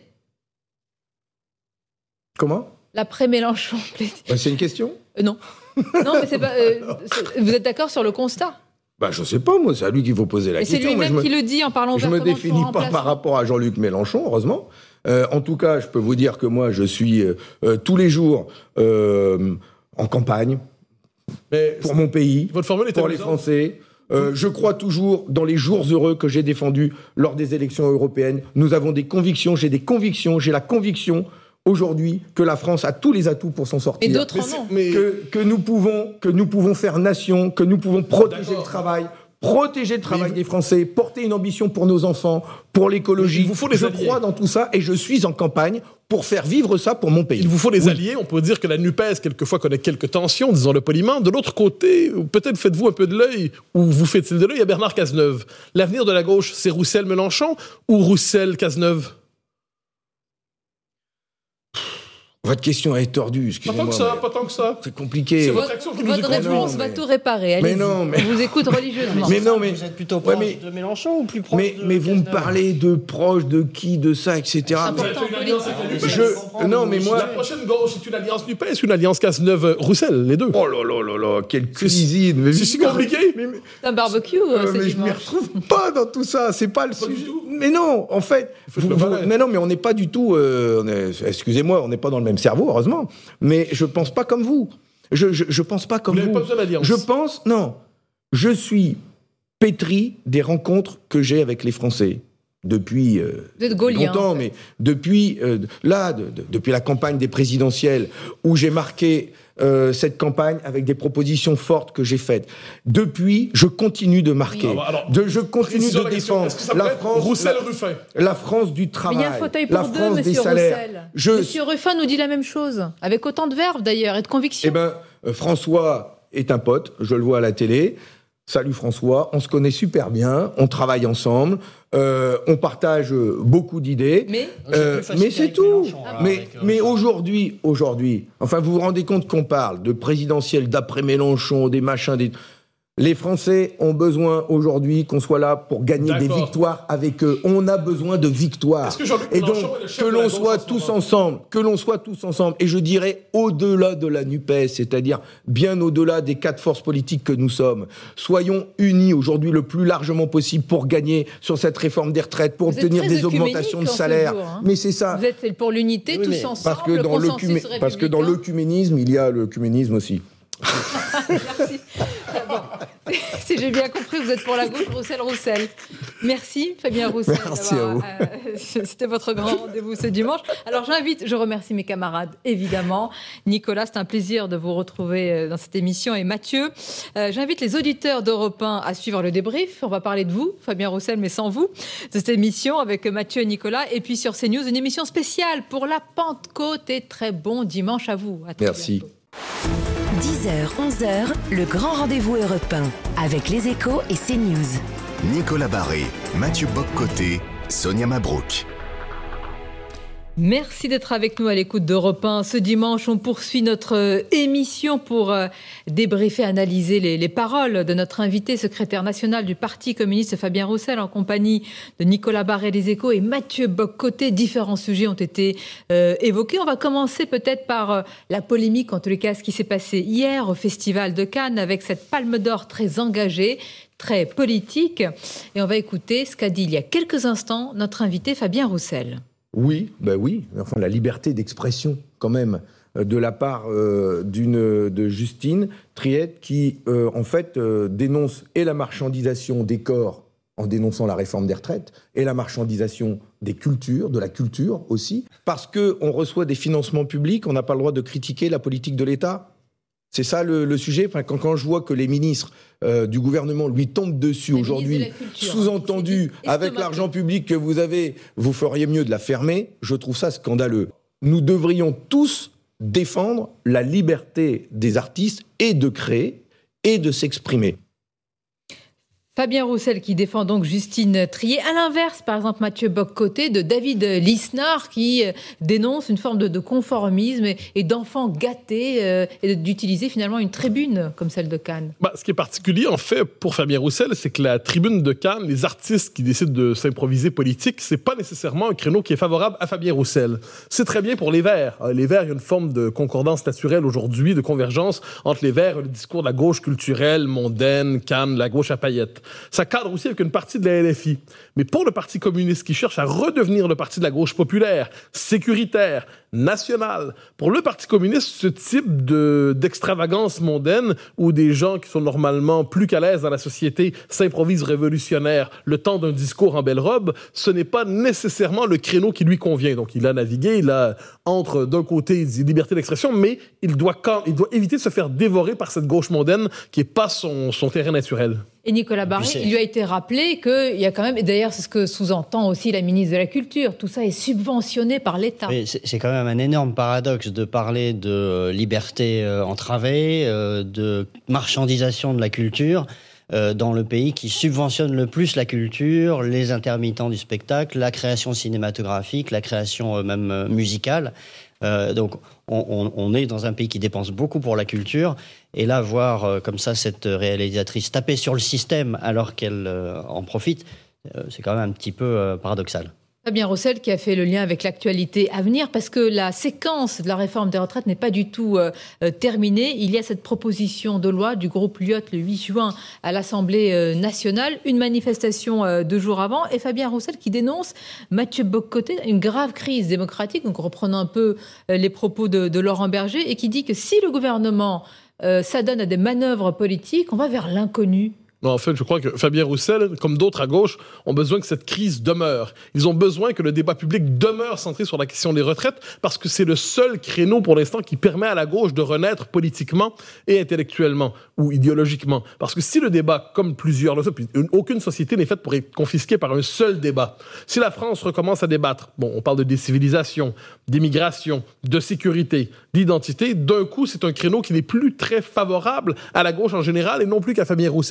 Comment ? L'après-Mélenchon. Ben, c'est une question ? euh, Non. Non, mais c'est pas. Euh, c'est... Vous êtes d'accord sur le constat ? Bah, je sais pas, moi, c'est à lui qu'il faut poser la mais question. C'est lui-même moi, qui me... le dit en parlant Je me définis pas par rapport à Jean-Luc Mélenchon, heureusement. Euh, en tout cas, je peux vous dire que moi, je suis euh, euh, tous les jours euh, en campagne mais pour mon pays, votre formule est pour les Français. Euh, je crois toujours dans les jours heureux que j'ai défendus lors des élections européennes. Nous avons des convictions, j'ai des convictions, j'ai la conviction aujourd'hui que la France a tous les atouts pour s'en sortir. Et d'autres non. Mais... Que, que, nous pouvons, que nous pouvons faire nation, que nous pouvons protéger D'accord. le travail, protéger le travail mais des Français, porter une ambition pour nos enfants, pour l'écologie. Il vous faut des je alliés. crois dans tout ça et je suis en campagne pour faire vivre ça pour mon pays. Il vous faut des oui. alliés. On peut dire que la NUPES, quelquefois, connaît quelques tensions, disons-le poliment. De l'autre côté, peut-être faites-vous un peu de l'œil, ou vous faites-il de l'œil à Bernard Cazeneuve. L'avenir de la gauche, c'est Roussel-Mélenchon ou Roussel-Cazeneuve? Votre question est tordue, Pas excusez-moi. tant que ça, pas tant que ça. C'est compliqué. C'est votre action qui Votre nous réponse non, va mais... tout réparer. Allez-y. Mais non, mais... On vous écoute religieusement. Mais non, mais... Vous êtes plutôt proche ouais, mais... de Mélenchon ou plus proche mais, de Mais vous me Cazeneuve. parlez de proche, de qui, de ça, et cetera. C'est important, politique. Je... Non, mais moi... La prochaine gauche, c'est une alliance NUPES ou une alliance Cazeneuve-Roussel, les deux. Oh là là là là, quelle cuisine. Mais... C'est si compliqué. Mais, mais... C'est un barbecue, euh, c'est mais je m'y retrouve pas dans tout ça. C'est pas le pas sujet. Mais non, en fait, vous, vous... mais non, mais on n'est pas du tout. Euh, on est... Excusez-moi, on n'est pas dans le même cerveau, heureusement. Mais je pense pas comme vous. Je je, je pense pas comme vous. Vous. Vous n'avez pas besoin d'alliance. Je pense non. Je suis pétri des rencontres que j'ai avec les Français depuis euh, Gaulien, longtemps, en fait. mais depuis euh, là, de, de, depuis la campagne des présidentielles, où j'ai marqué euh, cette campagne avec des propositions fortes que j'ai faites. Depuis, je continue de marquer, oui. alors, de, je continue de défendre la France, Roussel-Ruffin. la, la France du travail, mais il y a un fauteuil pour la deux, France des monsieur salaires. Roussel. Je... Monsieur Ruffin nous dit la même chose, avec autant de verve d'ailleurs et de conviction. Eh ben, euh, François est un pote, je le vois à la télé. Salut François, on se connaît super bien, on travaille ensemble, euh, on partage beaucoup d'idées. Mais, euh, mais c'est tout. Ah, mais avec, euh, mais aujourd'hui, aujourd'hui, enfin vous vous rendez compte qu'on parle de présidentielle d'après Mélenchon, des machins, des... Les Français ont besoin aujourd'hui qu'on soit là pour gagner D'accord. des victoires avec eux. On a besoin de victoires. Et donc, que l'on soit tous ensemble, que l'on soit tous ensemble, et je dirais au-delà de la NUPES, c'est-à-dire bien au-delà des quatre forces politiques que nous sommes. Soyons unis aujourd'hui le plus largement possible pour gagner sur cette réforme des retraites, pour Vous obtenir des augmentations de salaire. Jour, hein. Mais c'est ça. Vous êtes pour l'unité, oui, tous ensemble, parce que dans le consensus républicain. Parce que dans l'œcuménisme, il y a l'œcuménisme aussi. Merci. Bon. Si j'ai bien compris, vous êtes pour la gauche, Roussel-Roussel. Merci, Fabien Roussel. Merci à vous. Euh, c'était votre grand rendez-vous ce dimanche. Alors j'invite, je remercie mes camarades, évidemment. Nicolas, c'est un plaisir de vous retrouver dans cette émission. Et Mathieu, euh, j'invite les auditeurs d'Europe un à suivre le débrief. On va parler de vous, Fabien Roussel, mais sans vous, de cette émission avec Mathieu et Nicolas. Et puis sur CNews, une émission spéciale pour la Pentecôte. Et très bon dimanche à vous. À Merci. Bientôt. dix heures, onze heures, le grand rendez-vous Europe un avec les Échos et CNews. Nicolas Barré, Mathieu Bock-Côté, Sonia Mabrouk. Merci d'être avec nous à l'écoute d'Europe un. Ce dimanche, on poursuit notre émission pour débriefer, analyser les, les paroles de notre invité, secrétaire national du Parti communiste Fabien Roussel, en compagnie de Nicolas Barré des Échos et Mathieu Bock-Côté. Différents sujets ont été euh, évoqués. On va commencer peut-être par euh, la polémique, en tous les cas, ce qui s'est passé hier au Festival de Cannes avec cette Palme d'Or très engagée, très politique. Et on va écouter ce qu'a dit il y a quelques instants notre invité Fabien Roussel. Oui, ben oui, enfin la liberté d'expression quand même de la part euh, d'une de Justine Triet qui euh, en fait euh, dénonce et la marchandisation des corps en dénonçant la réforme des retraites et la marchandisation des cultures, de la culture aussi, parce que on reçoit des financements publics, on n'a pas le droit de critiquer la politique de l'État. C'est ça le, le sujet. Enfin, quand, quand je vois que les ministres euh, du gouvernement lui tombent dessus les aujourd'hui, sous-entendu, avec l'argent public que vous avez, vous feriez mieux de la fermer, je trouve ça scandaleux. Nous devrions tous défendre la liberté des artistes et de créer et de s'exprimer. Fabien Roussel qui défend donc Justine Triet. À l'inverse, par exemple, Mathieu Bock-Côté de David Lisnard qui dénonce une forme de, de conformisme et, et d'enfants gâtés euh, et d'utiliser finalement une tribune comme celle de Cannes. Bah, ce qui est particulier, en fait, pour Fabien Roussel, c'est que la tribune de Cannes, les artistes qui décident de s'improviser politique, c'est pas nécessairement un créneau qui est favorable à Fabien Roussel. C'est très bien pour les Verts. Les Verts, il y a une forme de concordance naturelle aujourd'hui, de convergence entre les Verts et le discours de la gauche culturelle, mondaine, Cannes, la gauche à paillettes. Ça cadre aussi avec une partie de la L F I. Mais pour le Parti communiste qui cherche à redevenir le parti de la gauche populaire, sécuritaire, nationale, pour le Parti communiste, ce type de, d'extravagance mondaine où des gens qui sont normalement plus qu'à l'aise dans la société s'improvisent révolutionnaires le temps d'un discours en belle robe, ce n'est pas nécessairement le créneau qui lui convient. Donc il a navigué, il a entre d'un côté liberté d'expression, mais il doit, quand, il doit éviter de se faire dévorer par cette gauche mondaine qui n'est pas son, son terrain naturel. Et Nicolas Barré, il lui a été rappelé qu'il y a quand même, et d'ailleurs c'est ce que sous-entend aussi la ministre de la Culture, tout ça est subventionné par l'État. Oui, c'est, c'est quand même un énorme paradoxe de parler de liberté euh, entravée, euh, de marchandisation de la culture, euh, dans le pays qui subventionne le plus la culture, les intermittents du spectacle, la création cinématographique, la création euh, même euh, musicale. Euh, donc on, on, on est dans un pays qui dépense beaucoup pour la culture, et là voir euh, comme ça cette réalisatrice taper sur le système alors qu'elle euh, en profite, euh, c'est quand même un petit peu euh, paradoxal. Fabien Roussel qui a fait le lien avec l'actualité à venir, parce que la séquence de la réforme des retraites n'est pas du tout euh, terminée. Il y a cette proposition de loi du groupe Lyot le huit juin à l'Assemblée euh, nationale, une manifestation euh, deux jours avant, et Fabien Roussel qui dénonce, Mathieu Bock-Côté, une grave crise démocratique, donc reprenant un peu euh, les propos de, de Laurent Berger, et qui dit que si le gouvernement euh, s'adonne à des manœuvres politiques, on va vers l'inconnu. Non, en fait, je crois que Fabien Roussel, comme d'autres à gauche, ont besoin que cette crise demeure. Ils ont besoin que le débat public demeure centré sur la question des retraites, parce que c'est le seul créneau pour l'instant qui permet à la gauche de renaître politiquement et intellectuellement ou idéologiquement. Parce que si le débat, comme plusieurs le savent, aucune société n'est faite pour être confisquée par un seul débat. Si la France recommence à débattre, bon, on parle de décivilisation, d'immigration, de sécurité, d'identité, d'un coup, c'est un créneau qui n'est plus très favorable à la gauche en général et non plus qu'à Fabien Roussel, quoi qu'il en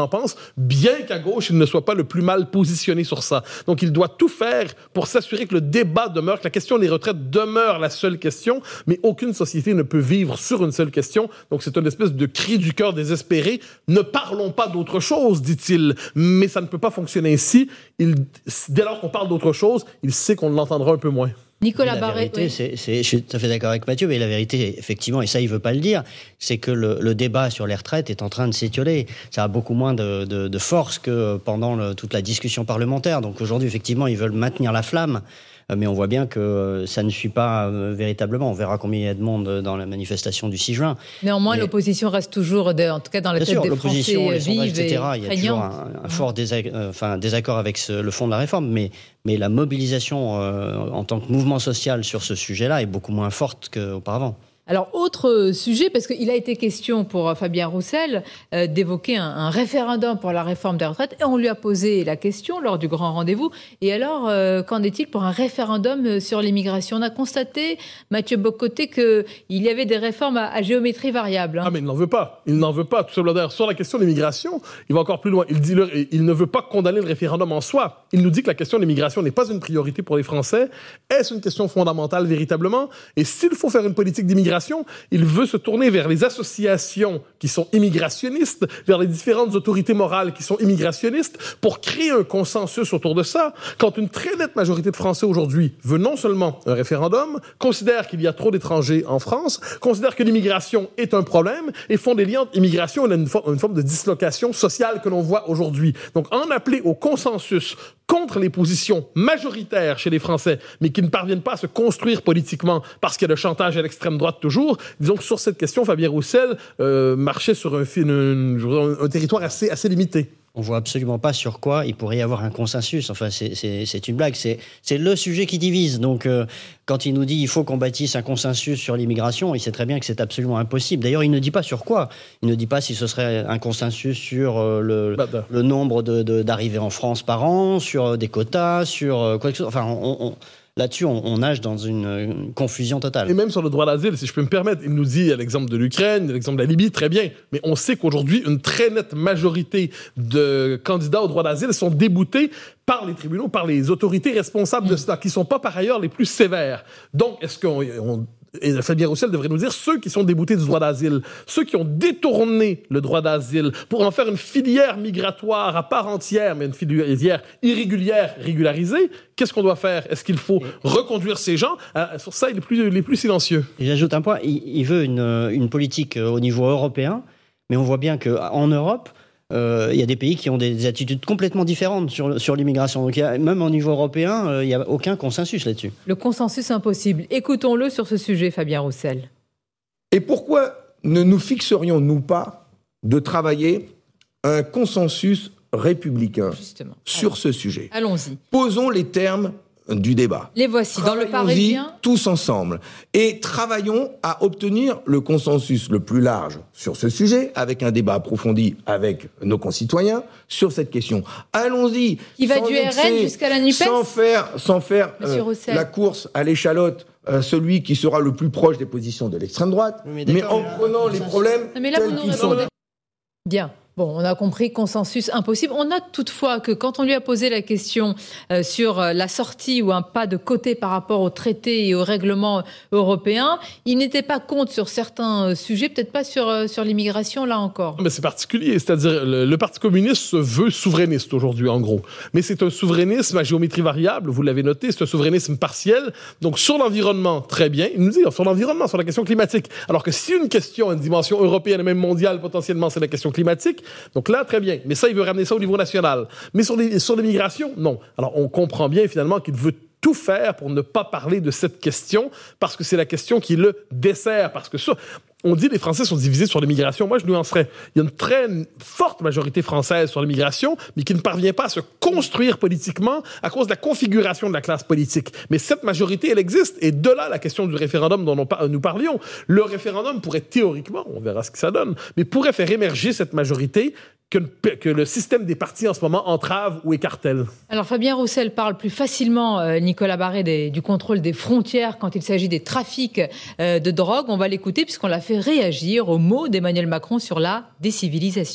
en pense, bien qu'à gauche, il ne soit pas le plus mal positionné sur ça. Donc, il doit tout faire pour s'assurer que le débat demeure, que la question des retraites demeure la seule question, mais aucune société ne peut vivre sur une seule question. Donc, c'est une espèce de cri du cœur désespéré. Ne parlons pas d'autre chose, dit-il, mais ça ne peut pas fonctionner ainsi. Il, dès lors qu'on parle d'autre chose, il sait qu'on l'entendra un peu moins. Nicolas la Barré, vérité, oui. c'est, c'est, je suis tout à fait d'accord avec Mathieu, mais la vérité, effectivement, et ça, il ne veut pas le dire, c'est que le, le débat sur les retraites est en train de s'étioler. Ça a beaucoup moins de, de, de force que pendant le, toute la discussion parlementaire. Donc aujourd'hui, effectivement, ils veulent maintenir la flamme. Mais on voit bien que ça ne suit pas euh, véritablement. On verra combien il y a de monde dans la manifestation du six juin. Néanmoins, mais, l'opposition reste toujours, de, en tout cas dans la tête sûr, des l'opposition, Français, les sondages, vive et cetera. et Il y a toujours un, un fort désac- euh, enfin, désaccord avec ce, le fond de la réforme, mais, mais la mobilisation euh, en tant que mouvement social sur ce sujet-là est beaucoup moins forte qu'auparavant. Alors, autre sujet, parce qu'il a été question pour Fabien Roussel euh, d'évoquer un, un référendum pour la réforme des retraites, et on lui a posé la question lors du grand rendez-vous. Et alors, euh, qu'en est-il pour un référendum sur l'immigration ? On a constaté, Mathieu Bock-Côté, qu'il y avait des réformes à, à géométrie variable. Hein. Ah, mais il n'en veut pas. Il n'en veut pas. Tout simplement, d'ailleurs, sur la question de l'immigration, il va encore plus loin. Il dit le, il ne veut pas condamner le référendum en soi. Il nous dit que la question de l'immigration n'est pas une priorité pour les Français. Est-ce une question fondamentale véritablement ? Et s'il faut faire une politique d'immigration, il veut se tourner vers les associations qui sont immigrationnistes, vers les différentes autorités morales qui sont immigrationnistes, pour créer un consensus autour de ça. Quand une très nette majorité de Français aujourd'hui veut non seulement un référendum, considère qu'il y a trop d'étrangers en France, considère que l'immigration est un problème et font des liens entre immigration et une, une forme de dislocation sociale que l'on voit aujourd'hui. Donc, en appeler au consensus contre les positions majoritaires chez les Français, mais qui ne parviennent pas à se construire politiquement parce qu'il y a le chantage à l'extrême droite toujours. Disons que sur cette question, Fabien Roussel euh, marchait sur un, une, une, un territoire assez, assez limité. On ne voit absolument pas sur quoi il pourrait y avoir un consensus. Enfin, c'est, c'est, c'est une blague. C'est, c'est le sujet qui divise. Donc, euh, quand il nous dit qu'il faut qu'on bâtisse un consensus sur l'immigration, il sait très bien que c'est absolument impossible. D'ailleurs, il ne dit pas sur quoi. Il ne dit pas si ce serait un consensus sur euh, le, bah, bah. le nombre de, de, d'arrivées en France par an, sur des quotas, sur euh, quoi que ce soit. Enfin, on... on Là-dessus, on, on nage dans une, une confusion totale. Et même sur le droit d'asile, si je peux me permettre, il nous dit, à l'exemple de l'Ukraine, à l'exemple de la Libye, très bien, mais on sait qu'aujourd'hui, une très nette majorité de candidats au droit d'asile sont déboutés par les tribunaux, par les autorités responsables de cela, qui ne sont pas par ailleurs les plus sévères. Donc, est-ce qu'on... On, et Fabien Roussel devrait nous dire ceux qui sont déboutés du droit d'asile, ceux qui ont détourné le droit d'asile pour en faire une filière migratoire à part entière, mais une filière irrégulière, régularisée, qu'est-ce qu'on doit faire ? Est-ce qu'il faut reconduire ces gens ? euh, Sur ça, il est plus, les plus silencieux. Et j'ajoute un point, il, il veut une, une politique au niveau européen, mais on voit bien qu'en Europe, Euh, il y a des pays qui ont des, des attitudes complètement différentes sur, sur l'immigration. Donc, il y a, même au niveau européen, euh, il n'y a aucun consensus là-dessus. Le consensus impossible. Écoutons-le sur ce sujet, Fabien Roussel. Et pourquoi ne nous fixerions-nous pas de travailler un consensus républicain Justement. sur Allons. ce sujet ? Allons-y. Posons les termes du débat. Les voici dans le Parisien. Tous ensemble et travaillons à obtenir le consensus le plus large sur ce sujet, avec un débat approfondi avec nos concitoyens sur cette question. Allons-y. Qui va du R N jusqu'à la NUPES ? Sans faire, sans faire euh, la course à l'échalote. Euh, celui qui sera le plus proche des positions de l'extrême droite, mais, mais en prenant les problèmes non, mais là, tels qu'ils sont. Bien. Bon, on a compris, consensus impossible. On note toutefois que quand on lui a posé la question euh, sur la sortie ou un pas de côté par rapport au traité et au règlement européen, il n'était pas contre sur certains sujets, peut-être pas sur, euh, sur l'immigration, là encore. Mais c'est particulier, c'est-à-dire le, le Parti communiste se veut souverainiste aujourd'hui, en gros. Mais c'est un souverainisme à géométrie variable, vous l'avez noté, c'est un souverainisme partiel. Donc sur l'environnement, très bien. Il nous dit sur l'environnement, sur la question climatique. Alors que si une question a une dimension européenne et même mondiale, potentiellement, c'est la question climatique. Donc là, très bien. Mais ça, il veut ramener ça au niveau national. Mais sur, les, sur l'immigration, non. Alors, on comprend bien, finalement, qu'il veut tout faire pour ne pas parler de cette question, parce que c'est la question qui le dessert. Parce que ça, on dit que les Français sont divisés sur l'immigration. Moi, je nuancerais. Il y a une très forte majorité française sur l'immigration, mais qui ne parvient pas à se construire politiquement à cause de la configuration de la classe politique. Mais cette majorité, elle existe. Et de là, la question du référendum dont nous parlions. Le référendum pourrait théoriquement, on verra ce que ça donne, mais pourrait faire émerger cette majorité que, que le système des partis en ce moment entrave ou écartèle. Alors Fabien Roussel parle plus facilement, euh, Nicolas Barré, des, du contrôle des frontières quand il s'agit des trafics euh, de drogue. On va l'écouter puisqu'on l'a fait réagir aux mots d'Emmanuel Macron sur la décivilisation.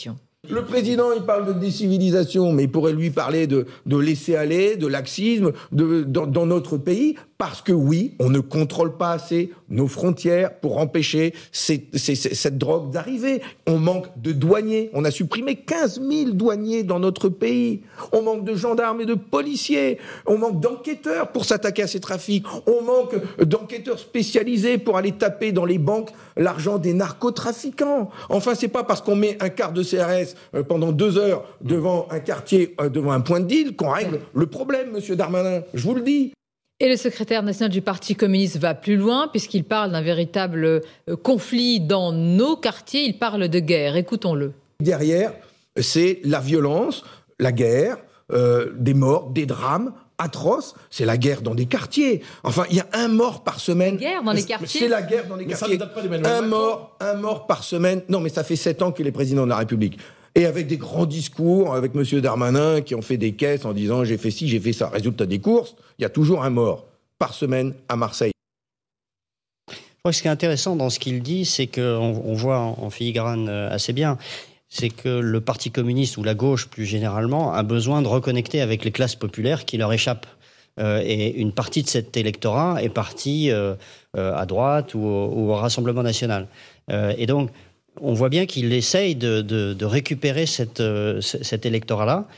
Le président, il parle de décivilisation, mais il pourrait lui parler de, de laisser-aller, de laxisme de, dans, dans notre pays, parce que oui, on ne contrôle pas assez nos frontières pour empêcher ces, ces, ces, cette drogue d'arriver. On manque de douaniers. On a supprimé quinze mille douaniers dans notre pays. On manque de gendarmes et de policiers. On manque d'enquêteurs pour s'attaquer à ces trafics. On manque d'enquêteurs spécialisés pour aller taper dans les banques l'argent des narcotrafiquants. Enfin, c'est pas parce qu'on met un quart de C R S pendant deux heures devant un quartier, devant un point de deal qu'on règle le problème, monsieur Darmanin. Je vous le dis. Et le secrétaire national du Parti communiste va plus loin puisqu'il parle d'un véritable conflit dans nos quartiers. Il parle de guerre. Écoutons-le. Derrière, c'est la violence, la guerre, euh, des morts, des drames atroces. C'est la guerre dans des quartiers. Enfin, il y a un mort par semaine. La guerre dans les quartiers. C'est la guerre dans les mais quartiers. Ça ne date pas d'Emmanuel un Macron. mort, un mort par semaine. Non, mais ça fait sept ans qu'il est président de la République. Et avec des grands discours, avec monsieur Darmanin, qui ont fait des caisses en disant « j'ai fait ci, j'ai fait ça ». Résultat des courses, il y a toujours un mort par semaine à Marseille. Je crois que ce qui est intéressant dans ce qu'il dit, c'est qu'on on voit en filigrane assez bien, c'est que le Parti communiste, ou la gauche plus généralement, a besoin de reconnecter avec les classes populaires qui leur échappent. Euh, et une partie de cet électorat est partie euh, euh, à droite ou au, ou au Rassemblement national. Euh, et donc, on voit bien qu'il essaye de, de, de récupérer cette, euh, cet électorat-là,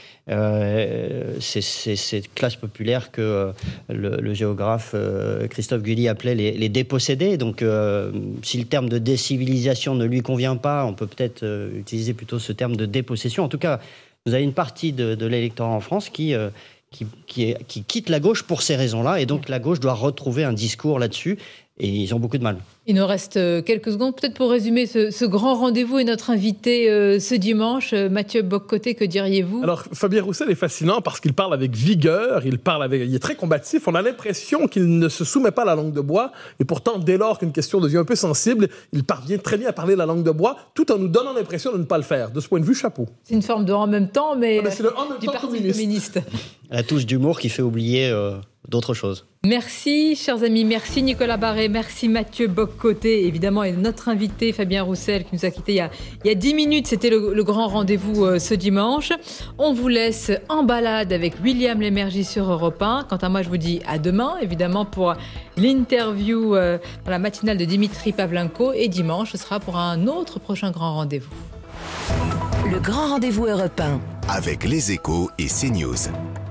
euh, c'est, c'est cette classe populaire que euh, le, le géographe euh, Christophe Guilly appelait les, les dépossédés. Donc, euh, si le terme de décivilisation ne lui convient pas, on peut peut-être euh, utiliser plutôt ce terme de dépossession. En tout cas, vous avez une partie de, de l'électorat en France qui... Euh, Qui, qui, est, qui quitte la gauche pour ces raisons-là, et donc la gauche doit retrouver un discours là-dessus, et ils ont beaucoup de mal. Il nous reste quelques secondes, peut-être pour résumer ce, ce grand rendez-vous et notre invité euh, ce dimanche, Mathieu Bock-Côté, que diriez-vous ? Alors, Fabien Roussel est fascinant parce qu'il parle avec vigueur, il parle avec, il est très combatif, on a l'impression qu'il ne se soumet pas à la langue de bois, et pourtant, dès lors qu'une question devient un peu sensible, il parvient très bien à parler la langue de bois, tout en nous donnant l'impression de ne pas le faire. De ce point de vue, chapeau. C'est une forme de en même temps, mais, Ah ben c'est le en même du temps Parti communiste. communiste. La touche d'humour qui fait oublier euh, d'autres choses. Merci, chers amis. Merci, Nicolas Barré. Merci, Mathieu Bock-Côté. Évidemment, et notre invité, Fabien Roussel, qui nous a quittés il y a, il y a dix minutes. C'était le, le grand rendez-vous euh, ce dimanche. On vous laisse en balade avec William Lémergie sur Europe un. Quant à moi, je vous dis à demain, évidemment, pour l'interview euh, dans la matinale de Dimitri Pavlenko. Et dimanche, ce sera pour un autre prochain grand rendez-vous. Le grand rendez-vous Europe un. Avec les Échos et CNews.